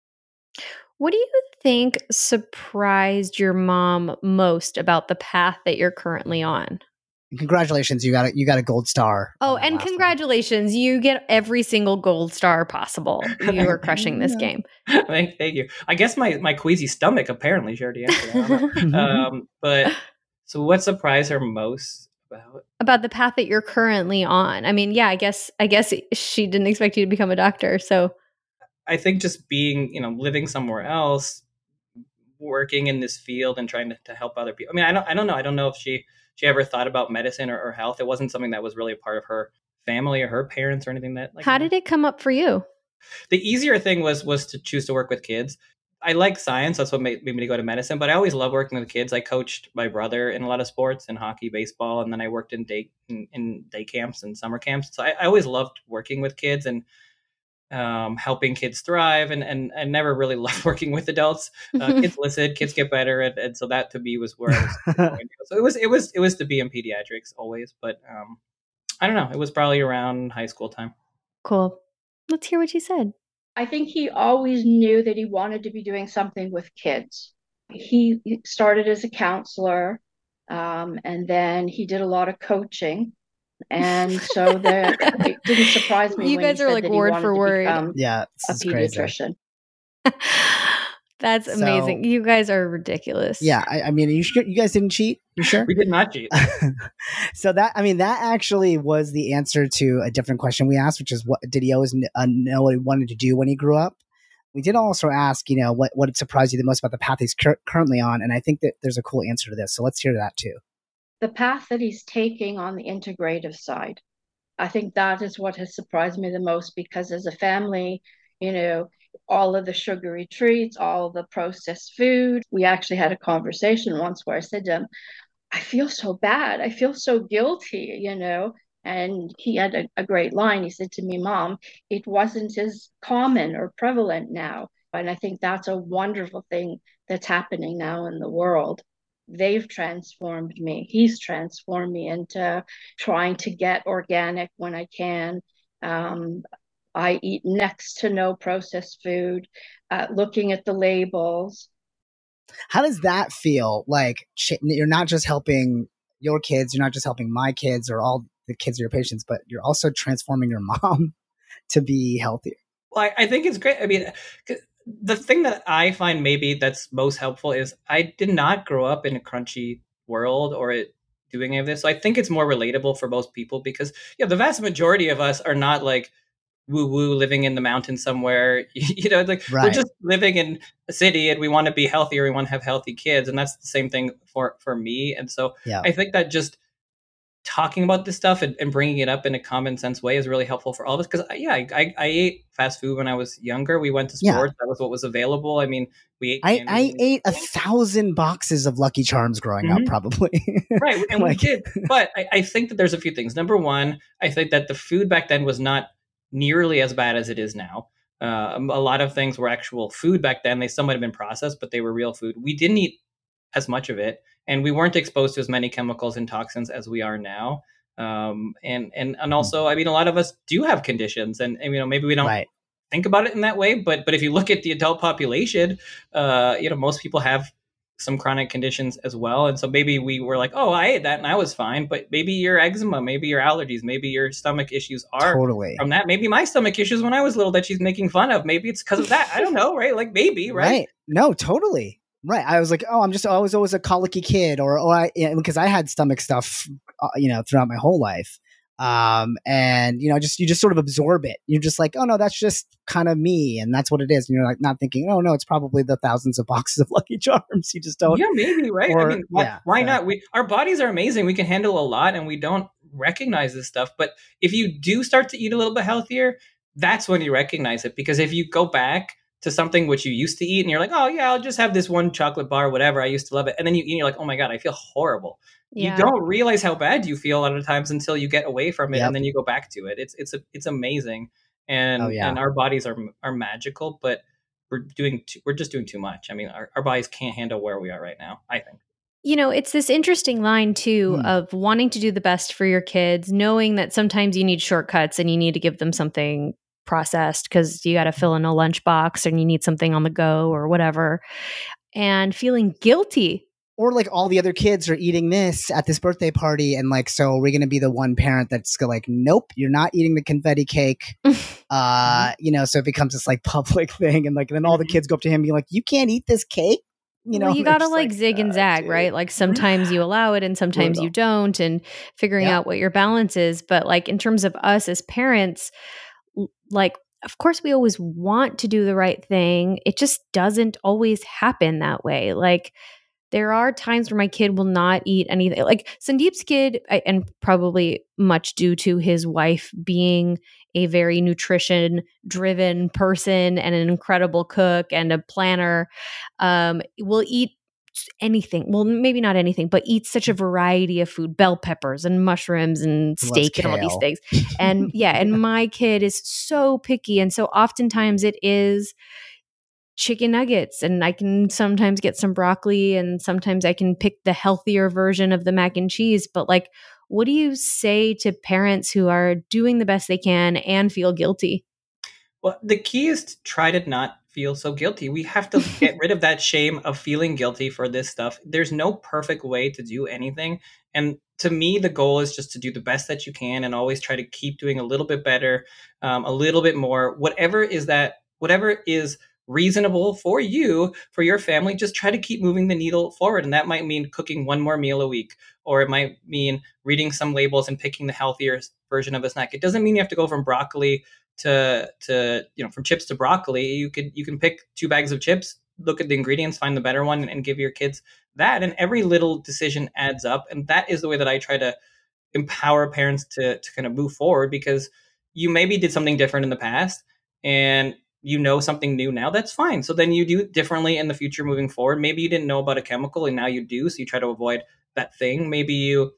What do you think surprised your mom most about the path that you're currently on? Congratulations, you got a, you got a gold star. Oh, and congratulations, one. You get every single gold star possible. You are crushing this game. thank, thank you. I guess my, my queasy stomach apparently she already answered that. um, but so what surprised her most about about the path that you're currently on? I mean, yeah, I guess I guess she didn't expect you to become a doctor, so. I think just being, you know, living somewhere else, working in this field and trying to, to help other people. I mean, I don't, I don't know. I don't know if she, she ever thought about medicine or, or health. It wasn't something that was really a part of her family or her parents or anything that like. How that. did it come up for you? The easier thing was, was to choose to work with kids. I like science. That's what made, made me go to medicine, but I always love working with kids. I coached my brother in a lot of sports, in hockey, baseball. And then I worked in day, in, in day camps and summer camps. So I, I always loved working with kids and, um, helping kids thrive, and, and I never really loved working with adults. Uh, kids listen, kids get better, and, and so that to me was where I was going to go. So it was it was it was to be in pediatrics always, but um, I don't know. It was probably around high school time. Cool. Let's hear what she said. I think he always knew that he wanted to be doing something with kids. He started as a counselor, um, and then he did a lot of coaching. And so that it didn't surprise me. You when guys he are said like that word he for word. Yeah, a pediatrician. That's amazing. So, you guys are ridiculous. Yeah, I, I mean, you sure you guys didn't cheat? You sure? We did not cheat. So that, I mean, that actually was the answer to a different question we asked, which is, what did he always uh, know what he wanted to do when he grew up? we did also ask, you know, what, what surprised you the most about the path he's cur- currently on. And I think that there's a cool answer to this. So let's hear that too. The path that he's taking on the integrative side. I think that is what has surprised me the most, because as a family, you know, all of the sugary treats, all the processed food. We actually had a conversation once where I said to him, I feel so bad. I feel so guilty, you know. And he had a, a great line. He said to me, Mom, it wasn't as common or prevalent now. And I think that's a wonderful thing that's happening now in the world. They've transformed me. He's transformed me into trying to get organic when I can. Um, I eat next to no processed food, uh, looking at the labels. How does that feel? Like you're not just helping your kids, you're not just helping my kids or all the kids of your patients, but you're also transforming your mom to be healthier. Well, I, I think it's great. I mean, the thing that I find maybe that's most helpful is I did not grow up in a crunchy world or it, doing any of this. So I think it's more relatable for most people because, yeah, the vast majority of us are not like woo woo living in the mountains somewhere. You know, like right. We're just living in a city and we want to be healthier. We want to have healthy kids. And that's the same thing for, for me. And so yeah. I think that just talking about this stuff and, and bringing it up in a common sense way is really helpful for all of us. Because yeah, I, I, I ate fast food when I was younger. We went to sports. Yeah. That was what was available. I mean, we ate. I, I ate a thousand boxes of Lucky Charms growing mm-hmm. up, probably. Right, and like, we did. But I, I think that there's a few things. Number one, I think that the food back then was not nearly as bad as it is now. Uh, a lot of things were actual food back then. They still might have been processed, but they were real food. We didn't eat as much of it. And we weren't exposed to as many chemicals and toxins as we are now. Um, and, and, and also, I mean, a lot of us do have conditions and, and you know, maybe we don't right. think about it in that way, but, but if you look at the adult population, uh, you know, most people have some chronic conditions as well. And so maybe we were like, oh, I ate that and I was fine, but maybe your eczema, maybe your allergies, maybe your stomach issues are totally from that. Maybe my stomach issues when I was little that she's making fun of, maybe it's because of that. I don't know. Right. Like maybe, right? Right. No, totally. Right. I was like, oh, I'm just, I was always a colicky kid or, or I, you know, because I had stomach stuff, uh, you know, throughout my whole life. Um, and, you know, just, you just sort of absorb it. You're just like, oh no, that's just kind of me. And that's what it is. And you're like, not thinking, oh no, it's probably the thousands of boxes of Lucky Charms. You just don't. Yeah, maybe. Right. Or, I mean, why, yeah, why so. not? We, our bodies are amazing. We can handle a lot and we don't recognize this stuff. But if you do start to eat a little bit healthier, that's when you recognize it. Because if you go back to something which you used to eat and you're like, oh yeah, I'll just have this one chocolate bar, whatever. I used to love it. And then you eat and you're like, oh my God, I feel horrible. Yeah. You don't realize how bad you feel a lot of times until you get away from it. Yep. And then you go back to it. It's, it's, a, it's amazing. And, oh, yeah. and our bodies are, are magical, but we're doing, too, we're just doing too much. I mean, our, our bodies can't handle where we are right now, I think. You know, it's this interesting line too, mm. of wanting to do the best for your kids, knowing that sometimes you need shortcuts and you need to give them something processed because you got to fill in a lunchbox and you need something on the go or whatever, and feeling guilty. Or like all the other kids are eating this at this birthday party. And like, so we're going to be the one parent that's like, nope, you're not eating the confetti cake. uh, you know, so it becomes this like public thing. And like, then all the kids go up to him and be like, you can't eat this cake. You know, well, you got to like, like zig and zag, uh, right? Like sometimes you allow it and sometimes you don't, and figuring yeah. out what your balance is. But like in terms of us as parents, like, of course we always want to do the right thing. It just doesn't always happen that way. Like there are times where my kid will not eat anything. Like Sandeep's kid, and probably much due to his wife being a very nutrition driven person and an incredible cook and a planner, um, will eat anything. Well, maybe not anything, but eat such a variety of food, bell peppers and mushrooms and steak and all these things. And yeah, and my kid is so picky. And so oftentimes it is chicken nuggets, and I can sometimes get some broccoli and sometimes I can pick the healthier version of the mac and cheese. But like, what do you say to parents who are doing the best they can and feel guilty? Well, the key is to try to not feel so guilty. We have to get rid of that shame of feeling guilty for this stuff. There's no perfect way to do anything. And to me, the goal is just to do the best that you can and always try to keep doing a little bit better, um, a little bit more, whatever is that, whatever is reasonable for you, for your family, just try to keep moving the needle forward. And that might mean cooking one more meal a week, or it might mean reading some labels and picking the healthier version of a snack. It doesn't mean you have to go from broccoli to to you know from chips to broccoli. You could you can pick two bags of chips, look at the ingredients, find the better one, and, and give your kids that. And every little decision adds up. And that is the way that I try to empower parents to to kind of move forward, because you maybe did something different in the past and you know something new now. That's fine. So then you do it differently in the future moving forward. Maybe you didn't know about a chemical and now you do, so you try to avoid that thing. Maybe you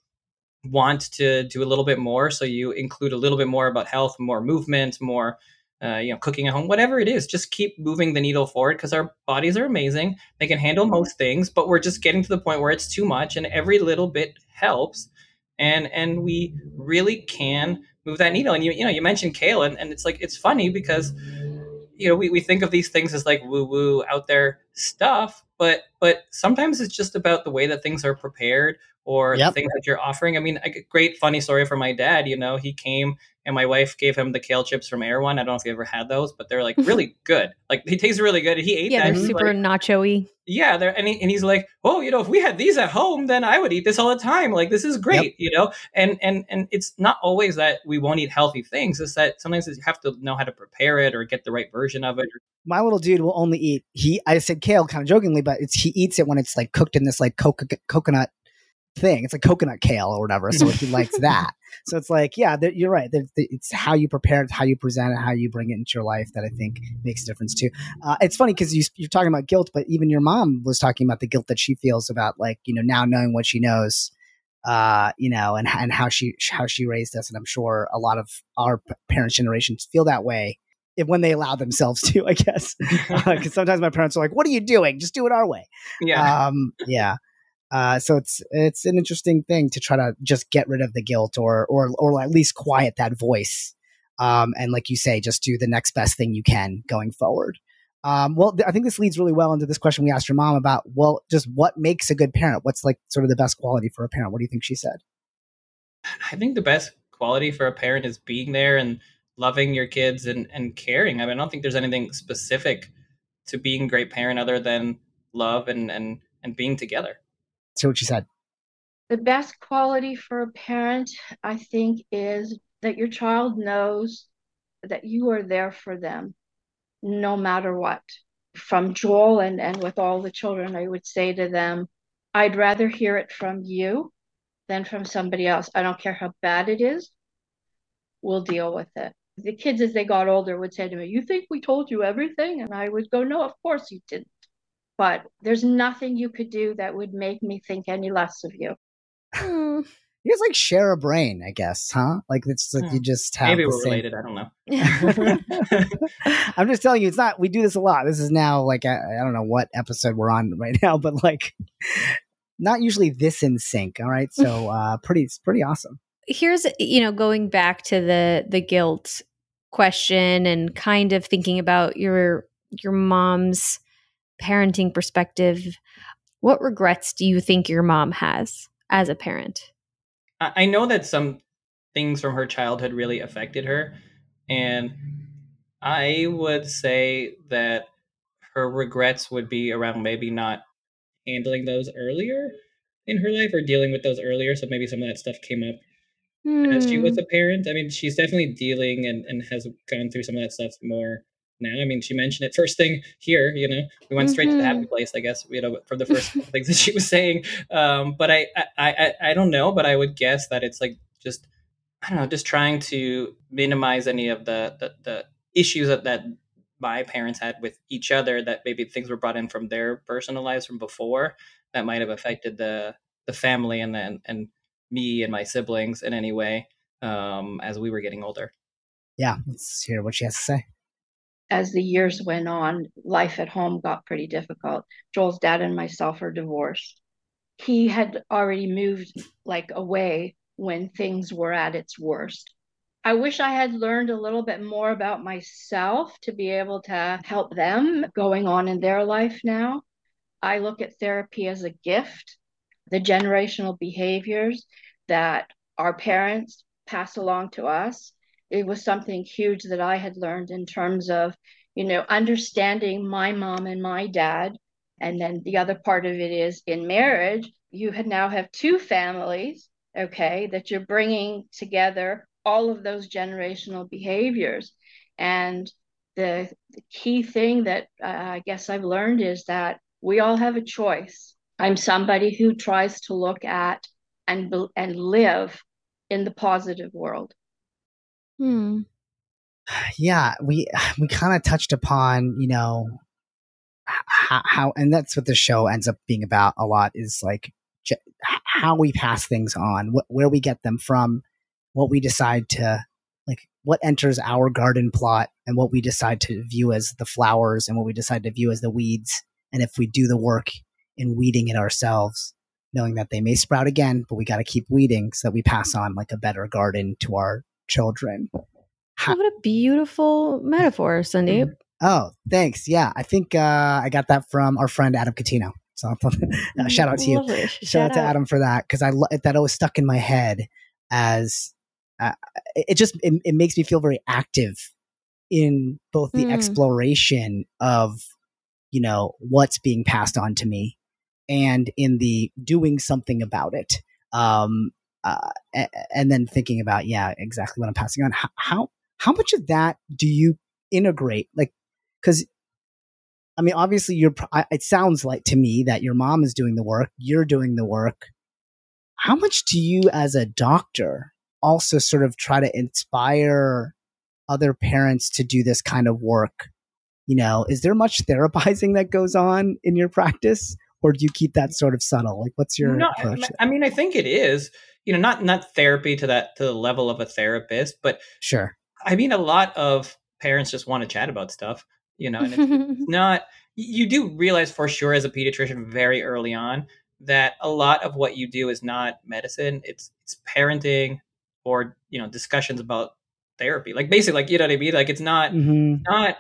want to do a little bit more, so you include a little bit more about health, more movement, more uh, you know cooking at home, whatever it is. Just keep moving the needle forward, because our bodies are amazing. They can handle most things, but we're just getting to the point where it's too much, and every little bit helps. And and we really can move that needle. And you you know you mentioned kale, and, and it's like it's funny because you know we, we think of these things as like woo woo out there stuff, but but sometimes it's just about the way that things are prepared, or yep. the things that you're offering. I mean, a great funny story for my dad. You know, he came and my wife gave him the kale chips from Air One. I don't know if you ever had those, but they're like really good. Like they taste really good. He ate yeah, that. they're super like, nacho-y. Yeah, they're and, he, and he's like, oh, you know, if we had these at home, then I would eat this all the time. Like this is great, yep. you know. And and and it's not always that we won't eat healthy things. It's that sometimes you have to know how to prepare it or get the right version of it. My little dude will only eat he. I said kale kind of jokingly, but it's he eats it when it's like cooked in this like co- coconut thing. It's like coconut kale or whatever. So he likes that. So it's like, yeah, you're right. It's how you prepare it, how you present it, how you bring it into your life that I think makes a difference too. Uh, it's funny because you, you're talking about guilt, but even your mom was talking about the guilt that she feels about like, you know, now knowing what she knows, uh, you know, and, and how she, how she raised us. And I'm sure a lot of our parents' generations feel that way if, when they allow themselves to, I guess. Because uh, sometimes my parents are like, what are you doing? Just do it our way. Yeah. Um, yeah. Uh, so it's it's an interesting thing to try to just get rid of the guilt, or or or at least quiet that voice, um, and like you say, just do the next best thing you can going forward. Um, well, th- I think this leads really well into this question we asked your mom about. Well, just what makes a good parent? What's like sort of the best quality for a parent? What do you think she said? I think the best quality for a parent is being there and loving your kids and and caring. I mean, I don't think there's anything specific to being a great parent other than love and and and being together. See what she said. The best quality for a parent, I think, is that your child knows that you are there for them no matter what. From Joel and, and with all the children, I would say to them, I'd rather hear it from you than from somebody else. I don't care how bad it is. We'll deal with it. The kids, as they got older, would say to me, you think we told you everything? And I would go, no, of course you didn't. But there's nothing you could do that would make me think any less of you. You guys like share a brain, I guess, huh? Like it's like you just have maybe the we're same... related. I don't know. I'm just telling you, it's not. We do this a lot. This is now like I, I don't know what episode we're on right now, but like not usually this in sync. All right, so uh, pretty, it's pretty awesome. Here's you know going back to the the guilt question and kind of thinking about your your mom's parenting perspective. What regrets do you think your mom has as a parent? I know that some things from her childhood really affected her. And I would say that her regrets would be around maybe not handling those earlier in her life or dealing with those earlier. So maybe some of that stuff came up hmm. as she was a parent. I mean, she's definitely dealing and, and has gone through some of that stuff more now. I mean, she mentioned it first thing here, you know, we went straight mm-hmm. to the happy place, I guess, you know, from the first things that she was saying. Um, but I, I, I, I don't know, but I would guess that it's like, just, I don't know, just trying to minimize any of the, the, the issues that, that my parents had with each other, that maybe things were brought in from their personal lives from before that might have affected the, the family and then, and me and my siblings in any way um, as we were getting older. Yeah. Let's hear what she has to say. As the years went on, life at home got pretty difficult. Joel's dad and myself are divorced. He had already moved like away when things were at its worst. I wish I had learned a little bit more about myself to be able to help them going on in their life now. I look at therapy as a gift. The generational behaviors that our parents pass along to us, it was something huge that I had learned in terms of, you know, understanding my mom and my dad. And then the other part of it is in marriage, you had now have two families, okay, that you're bringing together all of those generational behaviors. And the, the key thing that uh, I guess I've learned is that we all have a choice. I'm somebody who tries to look at and and live in the positive world. Hmm. Yeah, we we kind of touched upon, you know, how, how, and that's what the show ends up being about a lot, is like j- how we pass things on, wh- where we get them from, what we decide to, like, what enters our garden plot, and what we decide to view as the flowers, and what we decide to view as the weeds. And if we do the work in weeding it ourselves, knowing that they may sprout again, but we got to keep weeding so that we pass on like a better garden to our children. How- what a beautiful metaphor, Sandeep. Oh, thanks. Yeah, I think uh, I got that from our friend Adam Catino. So uh, shout out to you. Lovely. Shout, Shout out to out. Adam for that, because I lo- that always stuck in my head as uh, it just it, it makes me feel very active in both the Mm. exploration of, you know, what's being passed on to me, and in the doing something about it. Um, uh, and, and then thinking about, yeah, exactly what I'm passing on. How how, how much of that do you integrate? Like, because I mean, obviously, you're. It sounds like to me that your mom is doing the work. You're doing the work. How much do you, as a doctor, also sort of try to inspire other parents to do this kind of work? You know, is there much therapizing that goes on in your practice, or do you keep that sort of subtle? Like, what's your no, approach? I, I mean, I think it is. You know, not not therapy to that to the level of a therapist, but Sure. I mean, a lot of parents just want to chat about stuff. You know, and it's, it's not. You do realize for sure as a pediatrician very early on that a lot of what you do is not medicine. It's it's parenting, or, you know, discussions about therapy. Like, basically, like, you know what I mean? Like, it's not Mm-hmm. not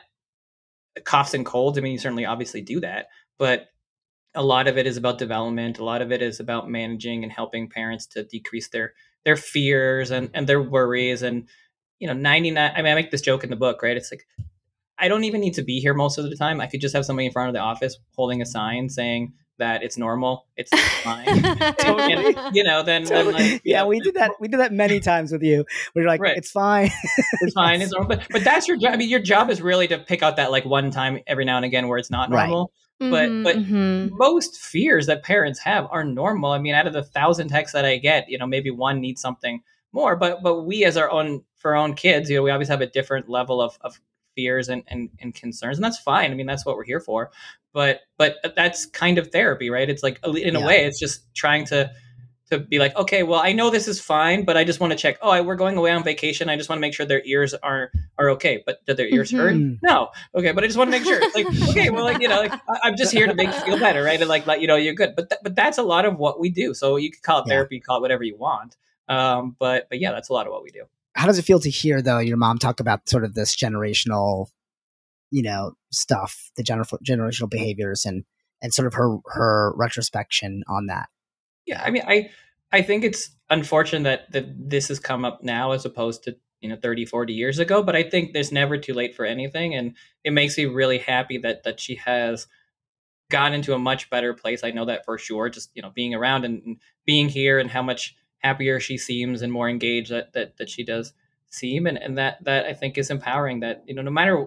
coughs and colds. I mean, you certainly obviously do that, but a lot of it is about development. A lot of it is about managing and helping parents to decrease their their fears and, and their worries. And, you know, ninety-nine, I mean, I make this joke in the book, right? It's like, I don't even need to be here most of the time. I could just have somebody in front of the office holding a sign saying that it's normal, it's fine. Totally. And, you know, then, Totally. then like, yeah, know, we did that. We did that many times with you. We were like, right. it's fine. It's fine. It's normal. But, but that's your job. I mean, your job is really to pick out that like one time every now and again where it's not normal. Right. But Mm-hmm, but mm-hmm. most fears that parents have are normal. I mean, out of the thousand texts that I get, you know, maybe one needs something more. But but we, as our own for our own kids, you know, we always have a different level of of fears and, and and concerns, and that's fine. I mean, that's what we're here for. But but that's kind of therapy, right? It's like, in a Yeah. way, it's just trying to to be like, okay, well, I know this is fine, but I just want to check. Oh, I, we're going away on vacation. I just want to make sure their ears are are okay. But do their ears hurt? Mhm. No. Okay, but I just want to make sure. It's like, okay, well, like, you know, like, I- I'm just here to make you feel better, right? And like, let you know you're good. But th- but that's a lot of what we do. So you could call it Yeah. therapy, call it whatever you want. Um, but but yeah, that's a lot of what we do. How does it feel to hear, though, your mom talk about sort of this generational, you know, stuff, the gener- generational behaviors, and and sort of her her retrospection on that? Yeah, I mean, I I think it's unfortunate that that this has come up now as opposed to, you know, thirty, forty years ago, but I think there's never too late for anything, and it makes me really happy that that she has gotten into a much better place. I know that for sure, just, you know, being around and, and being here, and how much happier she seems and more engaged that that, that she does seem, and, and that that I think is empowering, that, you know, no matter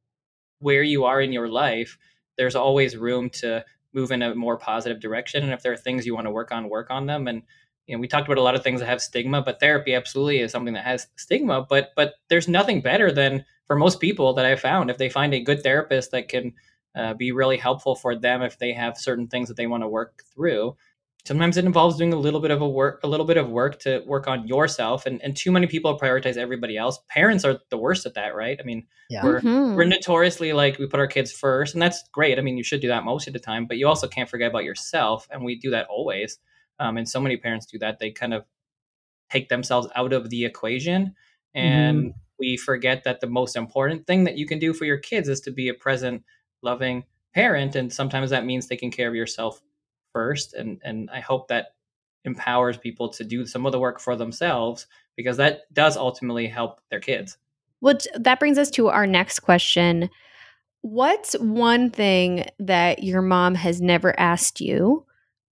where you are in your life, there's always room to move in a more positive direction. And if there are things you want to work on, work on them. And, you know, we talked about a lot of things that have stigma, but therapy absolutely is something that has stigma. But but there's nothing better than, for most people that I've found, if they find a good therapist that can uh, be really helpful for them if they have certain things that they want to work through. Sometimes it involves doing a little bit of a work, a little bit of work to work on yourself. And, and too many people prioritize everybody else. Parents are the worst at that, right? I mean, Yeah. we're Mhm. we're notoriously like, we put our kids first, and that's great. I mean, you should do that most of the time, but you also can't forget about yourself, and we do that always. Um, and so many parents do that; they kind of take themselves out of the equation, and Mhm. we forget that the most important thing that you can do for your kids is to be a present, loving parent. And sometimes that means taking care of yourself first. And and I hope that empowers people to do some of the work for themselves, because that does ultimately help their kids. Which that brings us to our next question. What's one thing that your mom has never asked you,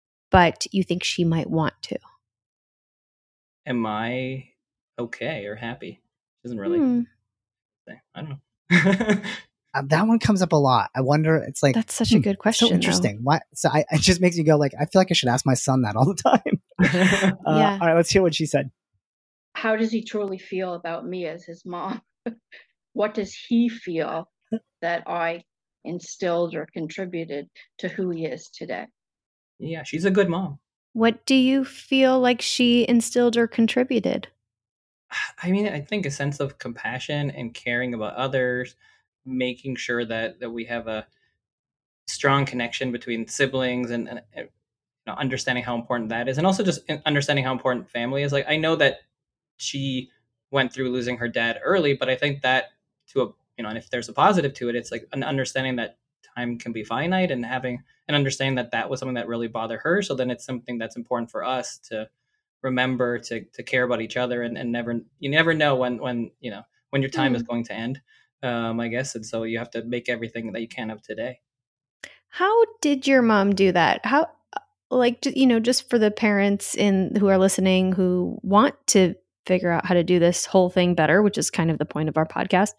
but you think she might want to? Am I okay or happy? She doesn't really Hmm. I don't know. Uh, that one comes up a lot. I wonder, it's like, that's such a good question. So interesting. What? So I, it just makes me go like, I feel like I should ask my son that all the time. uh, yeah. All right, let's hear what she said. How does he truly feel about me as his mom? What does he feel that I instilled or contributed to who he is today? Yeah, she's a good mom. What do you feel like she instilled or contributed? I mean, I think a sense of compassion and caring about others, making sure that, that we have a strong connection between siblings and, and you know, understanding how important that is. And also just understanding how important family is. Like, I know that she went through losing her dad early, but I think that to a, you know, and if there's a positive to it, it's like an understanding that time can be finite and having an understanding that that was something that really bothered her. So then it's something that's important for us to remember to to care about each other and, and never, you never know when, when, you know, when your time mm. is going to end, um, I guess. And so you have to make everything that you can of today. How did your mom do that? How, like, you know, just for the parents in who are listening who want to figure out how to do this whole thing better, which is kind of the point of our podcast.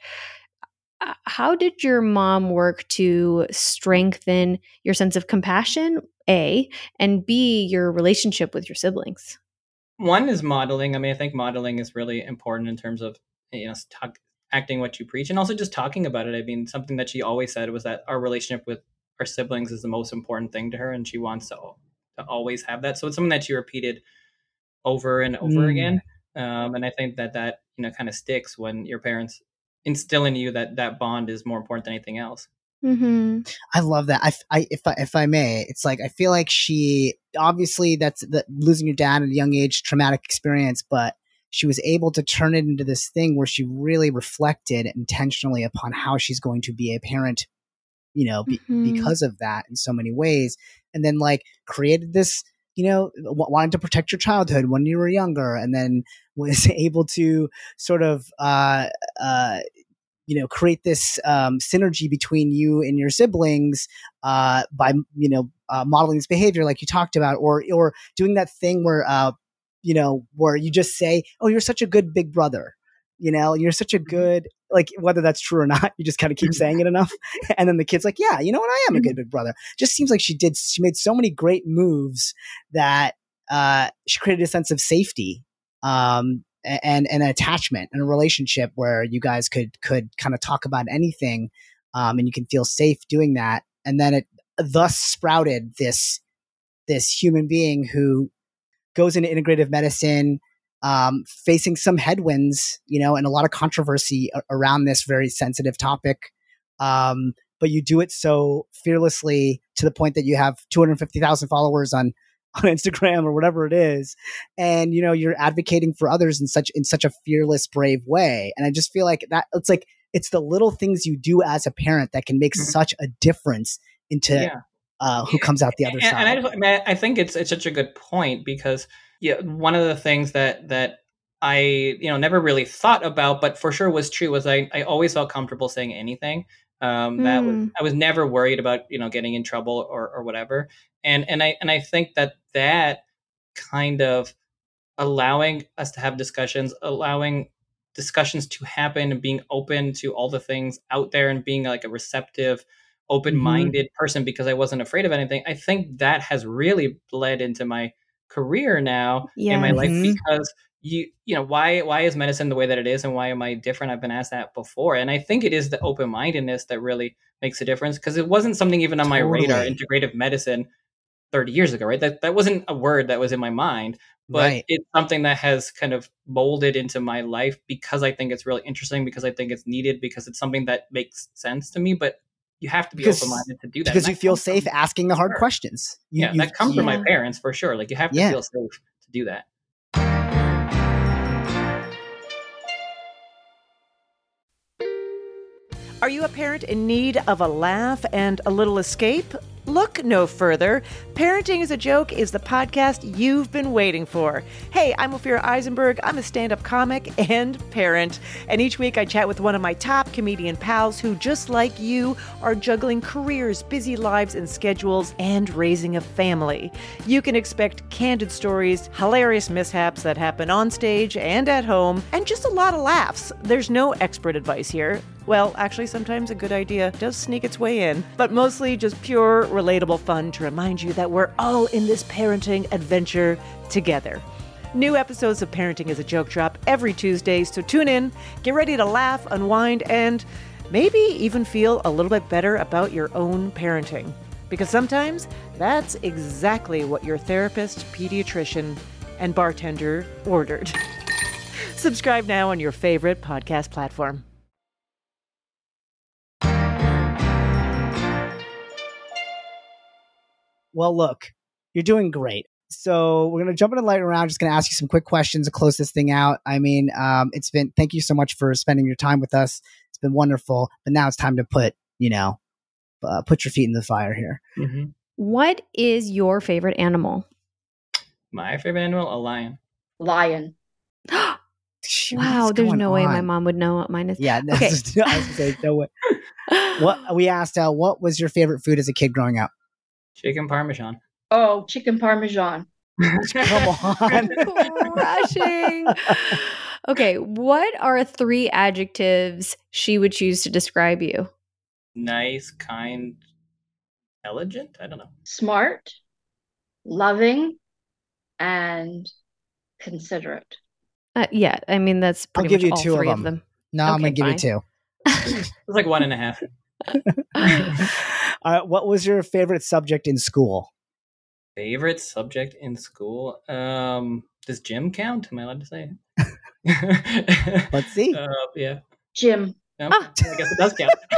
How did your mom work to strengthen your sense of compassion, A, and B, your relationship with your siblings? One is modeling. I mean, I think modeling is really important in terms of, you know, talk, acting what you preach, and also just talking about it. I mean, something that she always said was that our relationship with our siblings is the most important thing to her, and she wants to, to always have that. So it's something that she repeated over and over mm. again. Um, and I think that that, you know, kind of sticks when your parents instill in you that that bond is more important than anything else. Mm-hmm. I love that. I, I, if I, if I may, it's like, I feel like she, obviously that's the losing your dad at a young age, traumatic experience, but she was able to turn it into this thing where she really reflected intentionally upon how she's going to be a parent, you know, be, mm-hmm. because of that in so many ways. And then like created this, you know, w- wanted to protect your childhood when you were younger, and then was able to sort of, uh, uh, you know, create this um, synergy between you and your siblings uh, by, you know, uh, modeling this behavior like you talked about, or or doing that thing where, uh, you know, where you just say, oh, you're such a good big brother. You know, you're such a good, like, whether that's true or not, you just kind of keep saying it enough. And then the kid's like, yeah, you know what? I am a good big brother. Just seems like she did, she made so many great moves that uh, she created a sense of safety um, and, and an attachment and a relationship where you guys could, could kind of talk about anything um, and you can feel safe doing that. And then it thus sprouted this, this human being who goes into integrative medicine, um, facing some headwinds, you know, and a lot of controversy a- around this very sensitive topic. Um, but you do it so fearlessly to the point that you have two hundred fifty thousand followers on, on Instagram or whatever it is. And, you know, you're advocating for others in such, in such a fearless, brave way. And I just feel like that it's like, it's the little things you do as a parent that can make mm-hmm. such a difference into yeah. uh, who comes out the other and, side. And I, just, I, mean, I think it's, it's such a good point because yeah, one of the things that that I, you know, never really thought about, but for sure was true was I, I always felt comfortable saying anything. Um, that mm. was, I was never worried about, you know, getting in trouble or, or whatever. And and I and I think that that kind of allowing us to have discussions, allowing discussions to happen, and being open to all the things out there, and being like a receptive, open-minded mm-hmm. person because I wasn't afraid of anything. I think that has really bled into my career now yeah. in my life mm-hmm. because you you know why why is medicine the way that it is and why am I different? I've been asked that before, and I think it is the open-mindedness that really makes a difference because it wasn't something even on my totally. radar, integrative medicine thirty years ago, right? That that wasn't a word that was in my mind, but right. it's something that has kind of molded into my life because I think it's really interesting, because I think it's needed, because it's something that makes sense to me, but you have to be because, open-minded to do that. Because that you feel safe from, asking the hard sure. questions. You, yeah, that comes yeah. from my parents for sure. Like you have to yeah. feel safe to do that. Are you a parent in need of a laugh and a little escape? Look no further. Parenting is a Joke is the podcast you've been waiting for. Hey, I'm Ophira Eisenberg. I'm a stand-up comic and parent. And each week I chat with one of my top comedian pals who, just like you, are juggling careers, busy lives and schedules, and raising a family. You can expect candid stories, hilarious mishaps that happen on stage and at home, and just a lot of laughs. There's no expert advice here. Well, actually, sometimes a good idea does sneak its way in, but mostly just pure, relatable fun to remind you that we're all in this parenting adventure together. New episodes of Parenting is a Joke drop every Tuesday, so tune in, get ready to laugh, unwind, and maybe even feel a little bit better about your own parenting. Because sometimes that's exactly what your therapist, pediatrician, and bartender ordered. Subscribe now on your favorite podcast platform. Well, look, you're doing great. So we're going to jump into the lightning round. Just going to ask you some quick questions to close this thing out. I mean, um, it's been, thank you so much for spending your time with us. It's been wonderful. But now it's time to put, you know, uh, put your feet in the fire here. Mm-hmm. What is your favorite animal? My favorite animal, a lion. Lion. Shoot, Wow, what's there's going no way on? my mom would know what mine is. Yeah, Okay. I was going to say, no way. What, we asked, uh, what was your favorite food as a kid growing up? Chicken parmesan. Oh, chicken parmesan. Come on. Crushing. Okay, what are three adjectives she would choose to describe you? Nice, kind, intelligent? I don't know. Smart, loving, and considerate. Uh, yeah, I mean that's I'll pretty give much you all two of three of them. them. No, I'm Okay, going to give you two. It's like one and a half. uh, what was your favorite subject in school? Favorite subject in school? Um, does gym count? Am I allowed to say? Let's see. Uh, yeah. Jim. No, Ah. I guess it does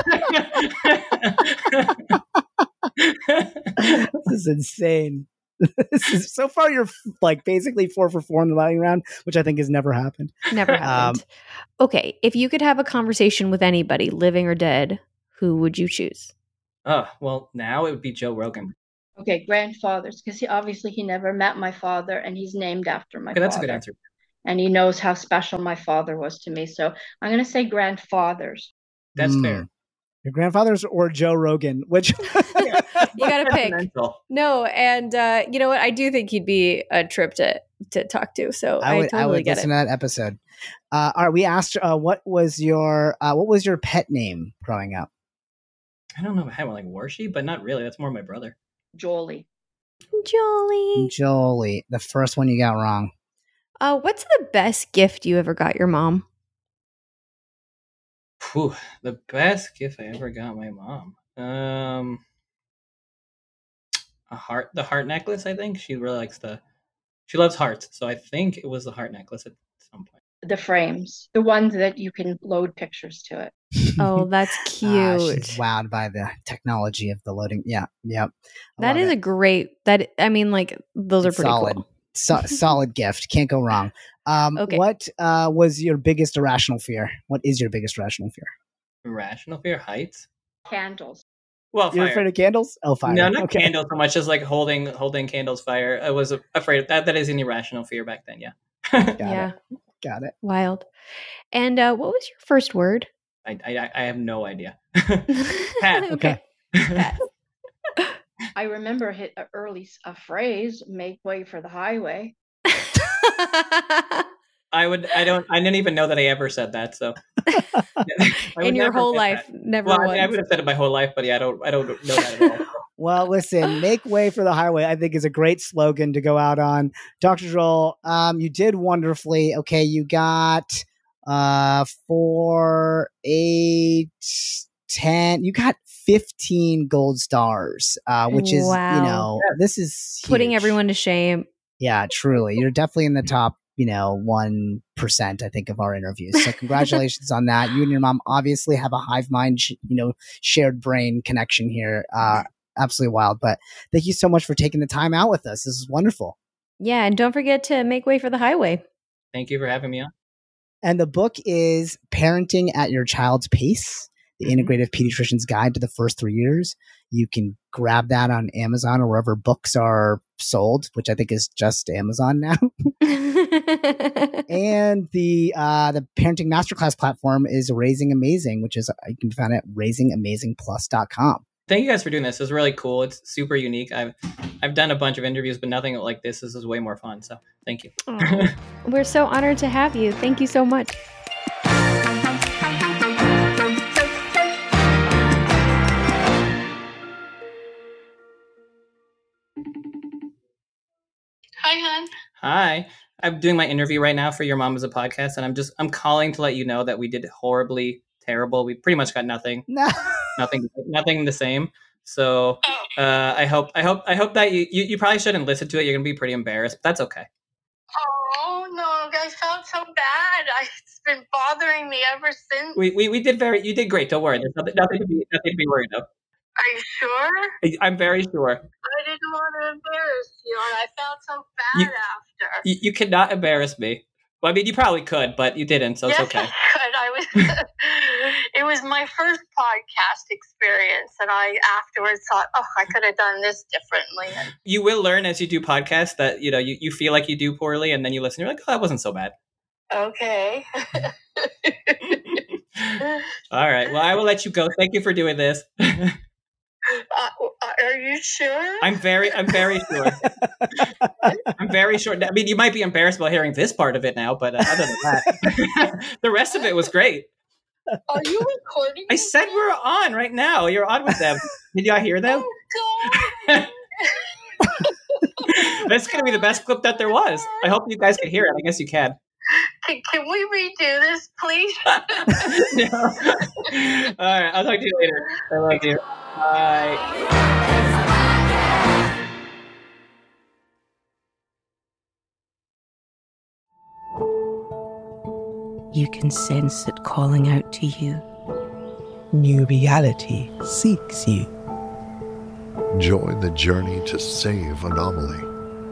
count. This is insane. This is, so far, you're like basically four for four in the lightning round, which I think has never happened. Never happened. Okay, if you could have a conversation with anybody, living or dead, who would you choose? Oh, well, now it would be Joe Rogan. Okay, grandfathers, because he obviously he never met my father, and he's named after my Okay, father. that's a good answer. And he knows how special my father was to me. So I'm going to say grandfathers. That's Hmm. fair. Your grandfather's or Joe Rogan, which You got to pick. Sentimental. No, and uh, you know what? I do think he'd be a trip to to talk to. So I, I would, totally I would get listen it. to that episode. Uh, all right, we asked, uh, what was your uh, what was your pet name growing up? I don't know if I had one like Warshi, but not really. That's more my brother. Jolie. Jolly. Jolie, the first one you got wrong. Uh, what's the best gift you ever got your mom? Whew, the best gift I ever got my mom. Um, a heart, the heart necklace. I think she really likes the. She loves hearts, so I think it was the heart necklace at some point. The frames, the ones that you can load pictures to it. Oh, that's Ah, cute. she's wowed by the technology of the loading. Yeah, yep. I That love is it. a great. That I mean, like those It's are pretty solid. cool. So, solid gift. Can't go wrong. Um, Okay. What uh, was your biggest irrational fear? What is your biggest irrational fear? Irrational fear, heights. Candles. Well, You're fire. afraid of candles? Oh, fire. No, not Okay. candles so much as like holding holding candles fire. I was afraid of that. That is an irrational fear back then. Yeah. Got yeah, it. Got it. wild. And uh, what was your first word? I, I I have no idea. Pat. Okay. Pat. I remember hit a early s- a phrase, make way for the highway. I would. I don't. I didn't even know that I ever said that. So I would In your never whole get life, that. never Well, I, once. mean, I would have said it my whole life, but yeah, I don't. I don't know that at all. Well, listen, make way for the highway, I think is a great slogan to go out on. Doctor Joel, um, you did wonderfully. Okay, you got uh, four, eight, ten. You got fifteen gold stars, uh, which is, Wow. you know, this is Putting huge. everyone to shame. Yeah, truly. You're definitely in the top, you know, one percent, I think, of our interviews. So congratulations on that. You and your mom obviously have a hive mind, sh- you know, shared brain connection here. Uh, absolutely wild. But thank you so much for taking the time out with us. This is wonderful. Yeah, and don't forget to make way for the highway. Thank you for having me on. And the book is Parenting at Your Child's Pace. The Integrative Pediatrician's Guide to the First Three Years. You can grab that on Amazon or wherever books are sold, which I think is just Amazon now. And the uh, the Parenting Masterclass platform is Raising Amazing, which is you can find it at raising amazing plus dot com. Thank you guys for doing this. It's really cool. It's super unique. I've I've done a bunch of interviews, but nothing like this. This is way more fun. So thank you. Oh, we're so honored to have you. Thank you so much. Hi, hon. Hi. I'm doing my interview right now for Your Mom is a Podcast, and I'm just I'm calling to let you know that we did horribly terrible. We pretty much got nothing. No. Nothing nothing the same. So uh, I hope I hope I hope that you, you you probably shouldn't listen to it. You're gonna be pretty embarrassed, but that's okay. Oh no, I felt so bad. I, it's been bothering me ever since. We we, we did very you did great. Don't worry. There's nothing nothing to be nothing to be worried of. Are you sure? I'm very sure. I didn't want to embarrass you, and I felt so bad You- after. You, you cannot embarrass me. Well, I mean, you probably could, but you didn't, so yes, it's okay. I could. I was. It was my first podcast experience, and I afterwards thought, "Oh, I could have done this differently." And You will learn as you do podcasts that you know you, you feel like you do poorly, and then you listen. You're like, oh, that wasn't so bad. okay. All right. Well, I will let you go. Thank you for doing this. Uh, are you sure? I'm very, I'm very sure. I'm very sure. I mean, you might be embarrassed about hearing this part of it now, but uh, other than that, the rest of it was great. Are you recording? I said we're on right now. You're on with them. Did y'all hear them? Oh, God. That's going to be the best clip that there was. I hope you guys can hear it. I guess you can. Can, can we redo this, please? No. All right. I'll talk to you later. I love you. Bye. You can sense it calling out to you. New reality seeks you. Join the journey to save Anomaly.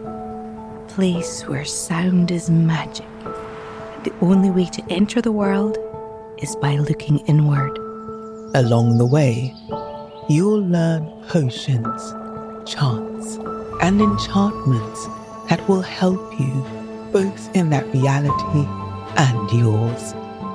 Place where sound is magic. The only way to enter the world is by looking inward. Along the way, you'll learn potions, chants, and enchantments that will help you both in that reality and yours.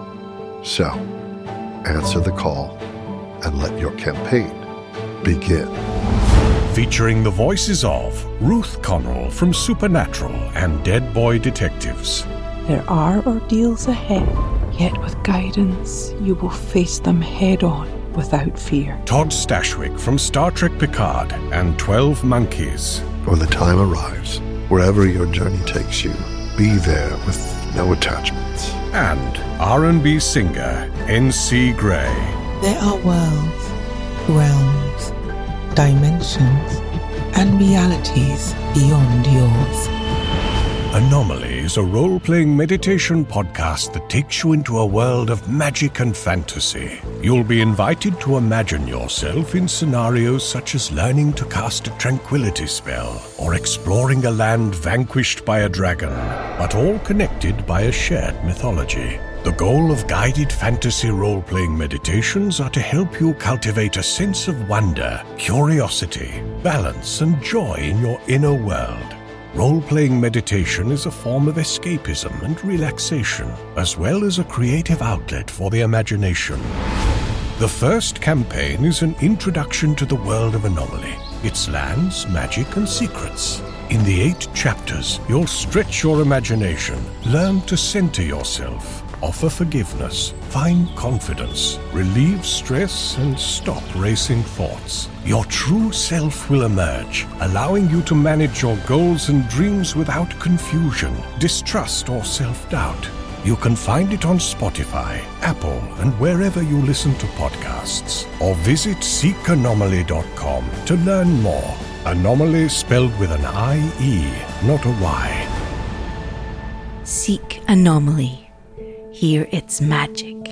So, answer the call and let your campaign begin. Featuring the voices of Ruth Connell from Supernatural and Dead Boy Detectives. There are ordeals ahead, yet with guidance, you will face them head on without fear. Todd Stashwick from Star Trek Picard and twelve Monkeys. When the time arrives, wherever your journey takes you, be there with no attachments. And R and B singer N C Gray. There are worlds, realms, dimensions, and realities beyond yours. Anomaly is a role-playing meditation podcast that takes you into a world of magic and fantasy. You'll be invited to imagine yourself in scenarios such as learning to cast a tranquility spell or exploring a land vanquished by a dragon, but all connected by a shared mythology. The goal of guided fantasy role-playing meditations are to help you cultivate a sense of wonder, curiosity, balance, and joy in your inner world. Role-playing meditation is a form of escapism and relaxation, as well as a creative outlet for the imagination. The first campaign is an introduction to the world of Anomaly, its lands, magic, and secrets. In the eight chapters, you'll stretch your imagination, learn to center yourself, offer forgiveness, find confidence, relieve stress, and stop racing thoughts. Your true self will emerge, allowing you to manage your goals and dreams without confusion, distrust, or self-doubt. You can find it on Spotify, Apple, and wherever you listen to podcasts. Or visit seek anomaly dot com to learn more. Anomaly spelled with an I E, not a Y. Seek Anomaly. Hear its magic.